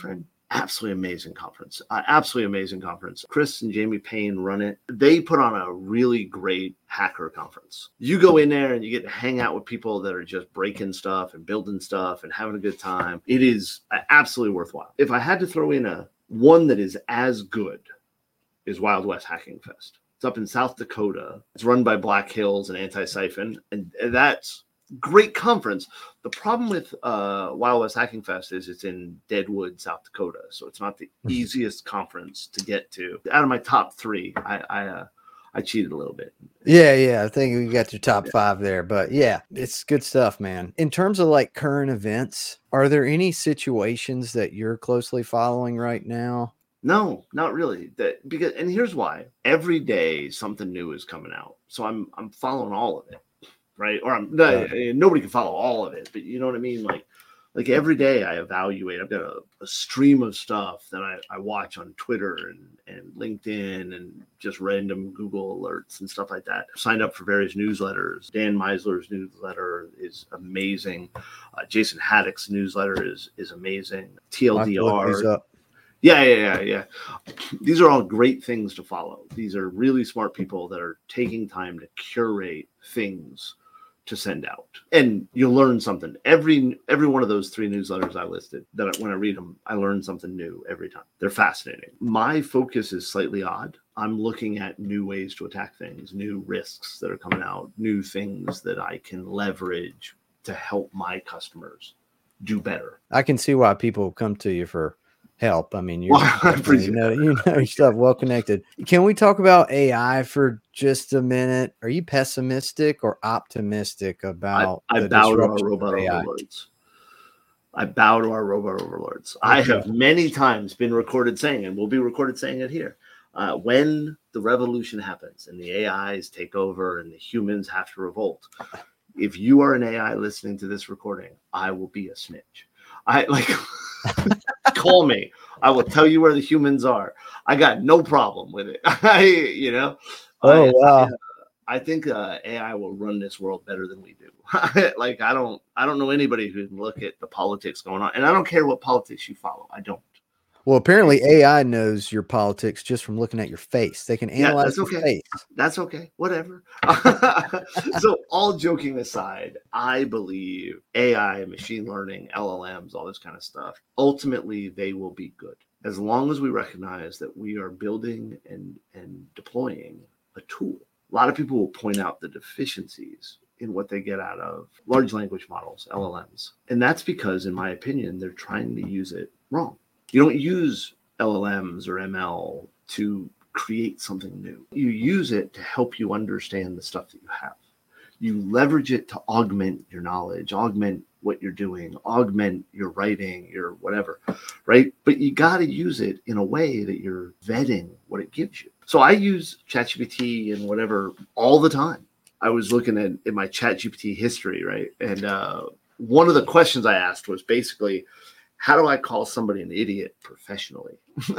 Absolutely amazing conference. Uh, absolutely amazing conference. Chris and Jamie Payne run it. They put on a really great hacker conference. You go in there and you get to hang out with people that are just breaking stuff and building stuff and having a good time. It is absolutely worthwhile. If I had to throw in a one that is as good, is Wild West Hacking Fest. It's up in South Dakota. It's run by Black Hills and Anti-Siphon, and that's great conference. The problem with uh, Wild West Hacking Fest is it's in Deadwood, South Dakota, so it's not the easiest conference to get to. Out of my top three, I I, uh, I cheated a little bit. Yeah, yeah, I think we got your top yeah. five there, but yeah, it's good stuff, man. In terms of like current events, are there any situations that you're closely following right now? No, not really. That because, and here's why: every day something new is coming out, so I'm I'm following all of it. Right. Or I'm no, nobody can follow all of it, but you know what I mean? Like, like every day I evaluate, I've got a, a stream of stuff that I, I watch on Twitter and, and LinkedIn and just random Google alerts and stuff like that. Signed up for various newsletters. Dan Meisler's newsletter is amazing. Uh, Jason Haddock's newsletter is, is amazing. T L D R. Yeah, yeah, yeah, yeah. These are all great things to follow. These are really smart people that are taking time to curate things to send out, and you'll learn something. Every every one of those three newsletters I listed, that when I read them, I learn something new every time. They're fascinating. My focus is slightly odd. I'm looking at new ways to attack things, new risks that are coming out, new things that I can leverage to help my customers do better. I can see why people come to you for help. I mean, you're, well, you know, you know your stuff well connected. Can we talk about A I for just a minute? Are you pessimistic or optimistic about I, I the bow to our disruption robot of A I? overlords. I bow to our robot overlords. Okay. I have many times been recorded saying, and will be recorded saying it here, uh, when the revolution happens and the A Is take over and the humans have to revolt, if you are an A I listening to this recording, I will be a snitch. I like call me. I will tell you where the humans are. I got no problem with it. I, you know, oh, I, wow. I, I think uh, A I will run this world better than we do. Like, I don't, I don't know anybody who can look at the politics going on, and I don't care what politics you follow. I don't. Well, apparently A I knows your politics just from looking at your face. They can analyze yeah, that's your okay. face. That's okay. Whatever. So all joking aside, I believe A I, machine learning, L L Ms, all this kind of stuff, ultimately they will be good. As long as we recognize that we are building and, and deploying a tool. A lot of people will point out the deficiencies in what they get out of large language models, L L Ms. And that's because, in my opinion, they're trying to use it wrong. You don't use L L Ms or M L to create something new. You use it to help you understand the stuff that you have. You leverage it to augment your knowledge, augment what you're doing, augment your writing, your whatever, right? But you got to use it in a way that you're vetting what it gives you. So I use ChatGPT and whatever all the time. I was looking at in my ChatGPT history, right? And uh, one of the questions I asked was basically, how do I call somebody an idiot professionally?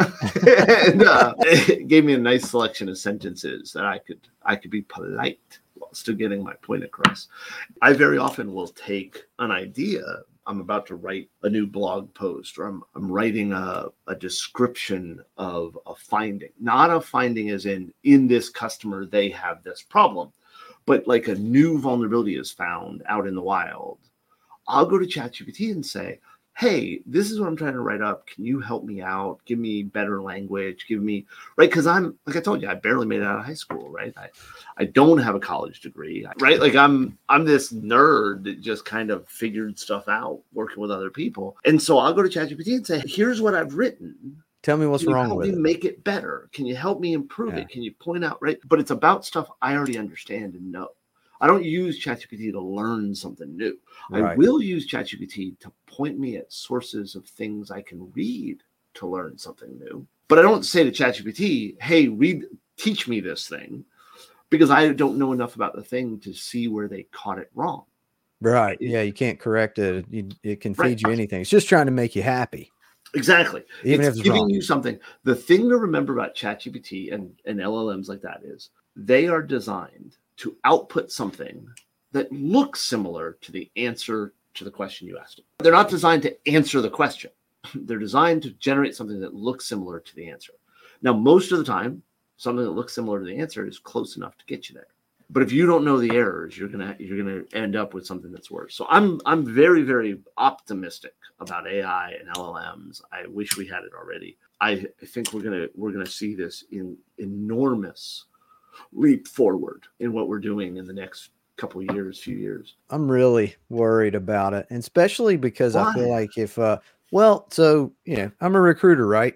And uh, it gave me a nice selection of sentences that I could I could be polite while still getting my point across. I very often will take an idea. I'm about to write a new blog post, or I'm I'm writing a, a description of a finding. Not a finding as in, in this customer, they have this problem, but like a new vulnerability is found out in the wild. I'll go to ChatGPT and say, hey, this is what I'm trying to write up. Can you help me out? Give me better language. Give me, right? Because I'm, like I told you, I barely made it out of high school, right? I, I don't have a college degree, right? Like I'm, I'm this nerd that just kind of figured stuff out working with other people. And so I'll go to ChatGPT and say, here's what I've written. Tell me what's Can you wrong help with me it. Make it better. Can you help me improve Yeah. it? Can you point out, right? But it's about stuff I already understand and know. I don't use ChatGPT to learn something new. Right. I will use ChatGPT to point me at sources of things I can read to learn something new. But I don't say to ChatGPT, hey, read, teach me this thing, because I don't know enough about the thing to see where they caught it wrong. Right. Yeah, you can't correct it. You, it can feed Right. you anything. It's just trying to make you happy. Exactly. Even it's if it's giving wrong. you something. The thing to remember about ChatGPT and, and L L Ms like that is they are designed to output something that looks similar to the answer to the question you asked them. They're not designed to answer the question. They're designed to generate something that looks similar to the answer. Now, most of the time, something that looks similar to the answer is close enough to get you there. But if you don't know the errors, you're gonna you're gonna end up with something that's worse. So I'm I'm very very optimistic about A I and L L Ms. I wish we had it already. I, I think we're gonna we're gonna see this in enormous leap forward in what we're doing in the next couple of years, few years. I'm really worried about it, and especially because Why? I feel like if uh, well, so you know, I'm a recruiter, right?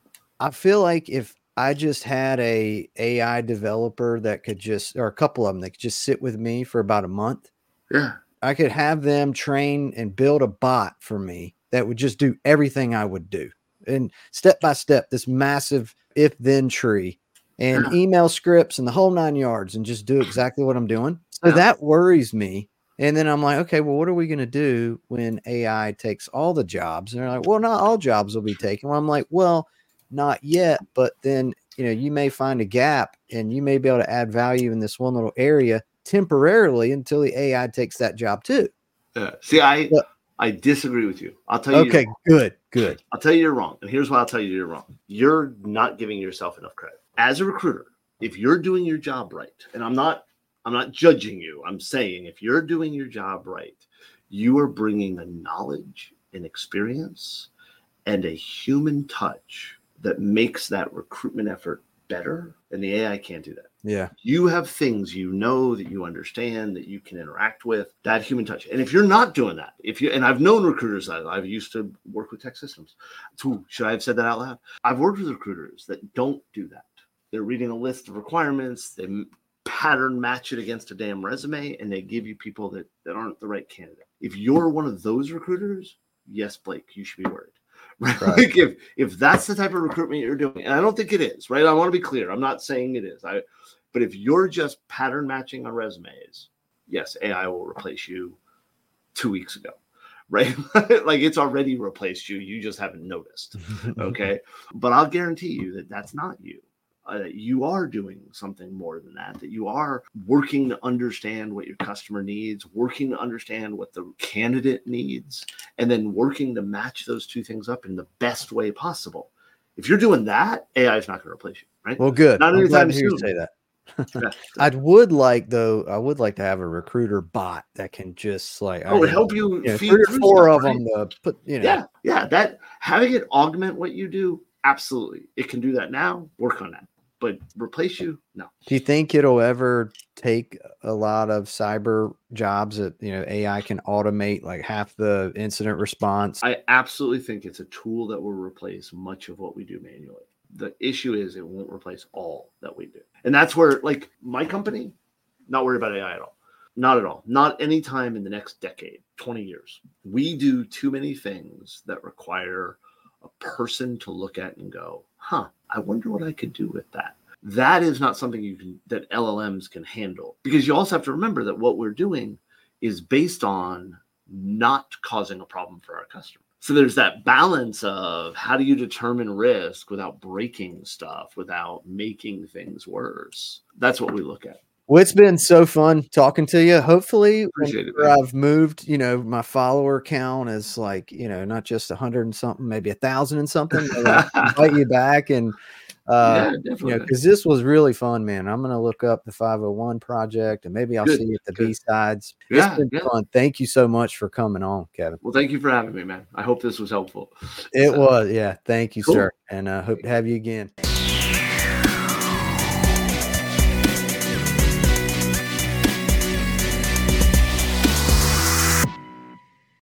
I feel like if I just had a AI developer that could just, or a couple of them that could just sit with me for about a month. Yeah. I could have them train and build a bot for me that would just do everything I would do. And step by step, this massive if then tree and Yeah. email scripts and the whole nine yards and just do exactly what I'm doing. So Yeah. that worries me. And then I'm like, okay, well, what are we going to do when A I takes all the jobs? And they're like, well, not all jobs will be taken. Well, I'm like, well, not yet, but then, you know, you may find a gap and you may be able to add value in this one little area temporarily until the A I takes that job too. Yeah. See, I But, I disagree with you. I'll tell you. okay, good, good. I'll tell you you're wrong. And here's why I'll tell you you're wrong. You're not giving yourself enough credit. As a recruiter, if you're doing your job right, and I'm not I'm not judging you. I'm saying if you're doing your job right, you are bringing a knowledge and experience and a human touch that makes that recruitment effort better, and the A I can't do that. Yeah. You have things you know that you understand that you can interact with, that human touch. And if you're not doing that, if you and I've known recruiters that I've used to work with tech systems. Ooh, should I have said that out loud? I've worked with recruiters that don't do that. They're reading a list of requirements, they pattern match it against a damn resume, and they give you people that, that aren't the right candidate. If you're one of those recruiters, yes, Blake, you should be worried. Right? Right. Like if if that's the type of recruitment you're doing, and I don't think it is, right? I want to be clear. I'm not saying it is. I but if you're just pattern matching on resumes, yes, A I will replace you two weeks ago, right? Like it's already replaced you. You just haven't noticed. Okay. But I'll guarantee you that that's not you. Uh, you are doing something more than that, that you are working to understand what your customer needs, working to understand what the candidate needs, and then working to match those two things up in the best way possible. If you're doing that, A I is not going to replace you, right? Well, good. Not I'm glad anytime to hear you soon. say that. Yeah. I would like though. I would like to have a recruiter bot that can just like Oh, I, help you, you know, feed three or through four stuff, of right? them to put. You know, Yeah, yeah. That having it augment what you do, absolutely, it can do that now. Work on that, but replace you, no. do you think it'll ever take a lot of cyber jobs that you know A I can automate like half the incident response? I absolutely think it's a tool that will replace much of what we do manually. The issue is it won't replace all that we do. And that's where, like, my company, not worried about A I at all. Not at all. Not any time in the next decade, twenty years. We do too many things that require a person to look at and go, huh, I wonder what I could do with that. That is not something you can that L L Ms can handle. Because you also have to remember that what we're doing is based on not causing a problem for our customer. So there's that balance of how do you determine risk without breaking stuff, without making things worse. That's what we look at. Well, it's been so fun talking to you. Hopefully, Appreciate it, whenever man. I've moved, you know, my follower count is like, you know, not just a hundred and something, maybe a thousand and something. And I'll invite you back and, uh, Yeah, you definitely. know, because this was really fun, man. I'm going to look up the five oh one project and maybe I'll Good, see you at the good. B sides. Yeah, It's been yeah. fun. Thank you so much for coming on, Kevin. Well, thank you for having me, man. I hope this was helpful. It So- was. Yeah. Thank you, Cool. sir. And I uh, hope to have you again.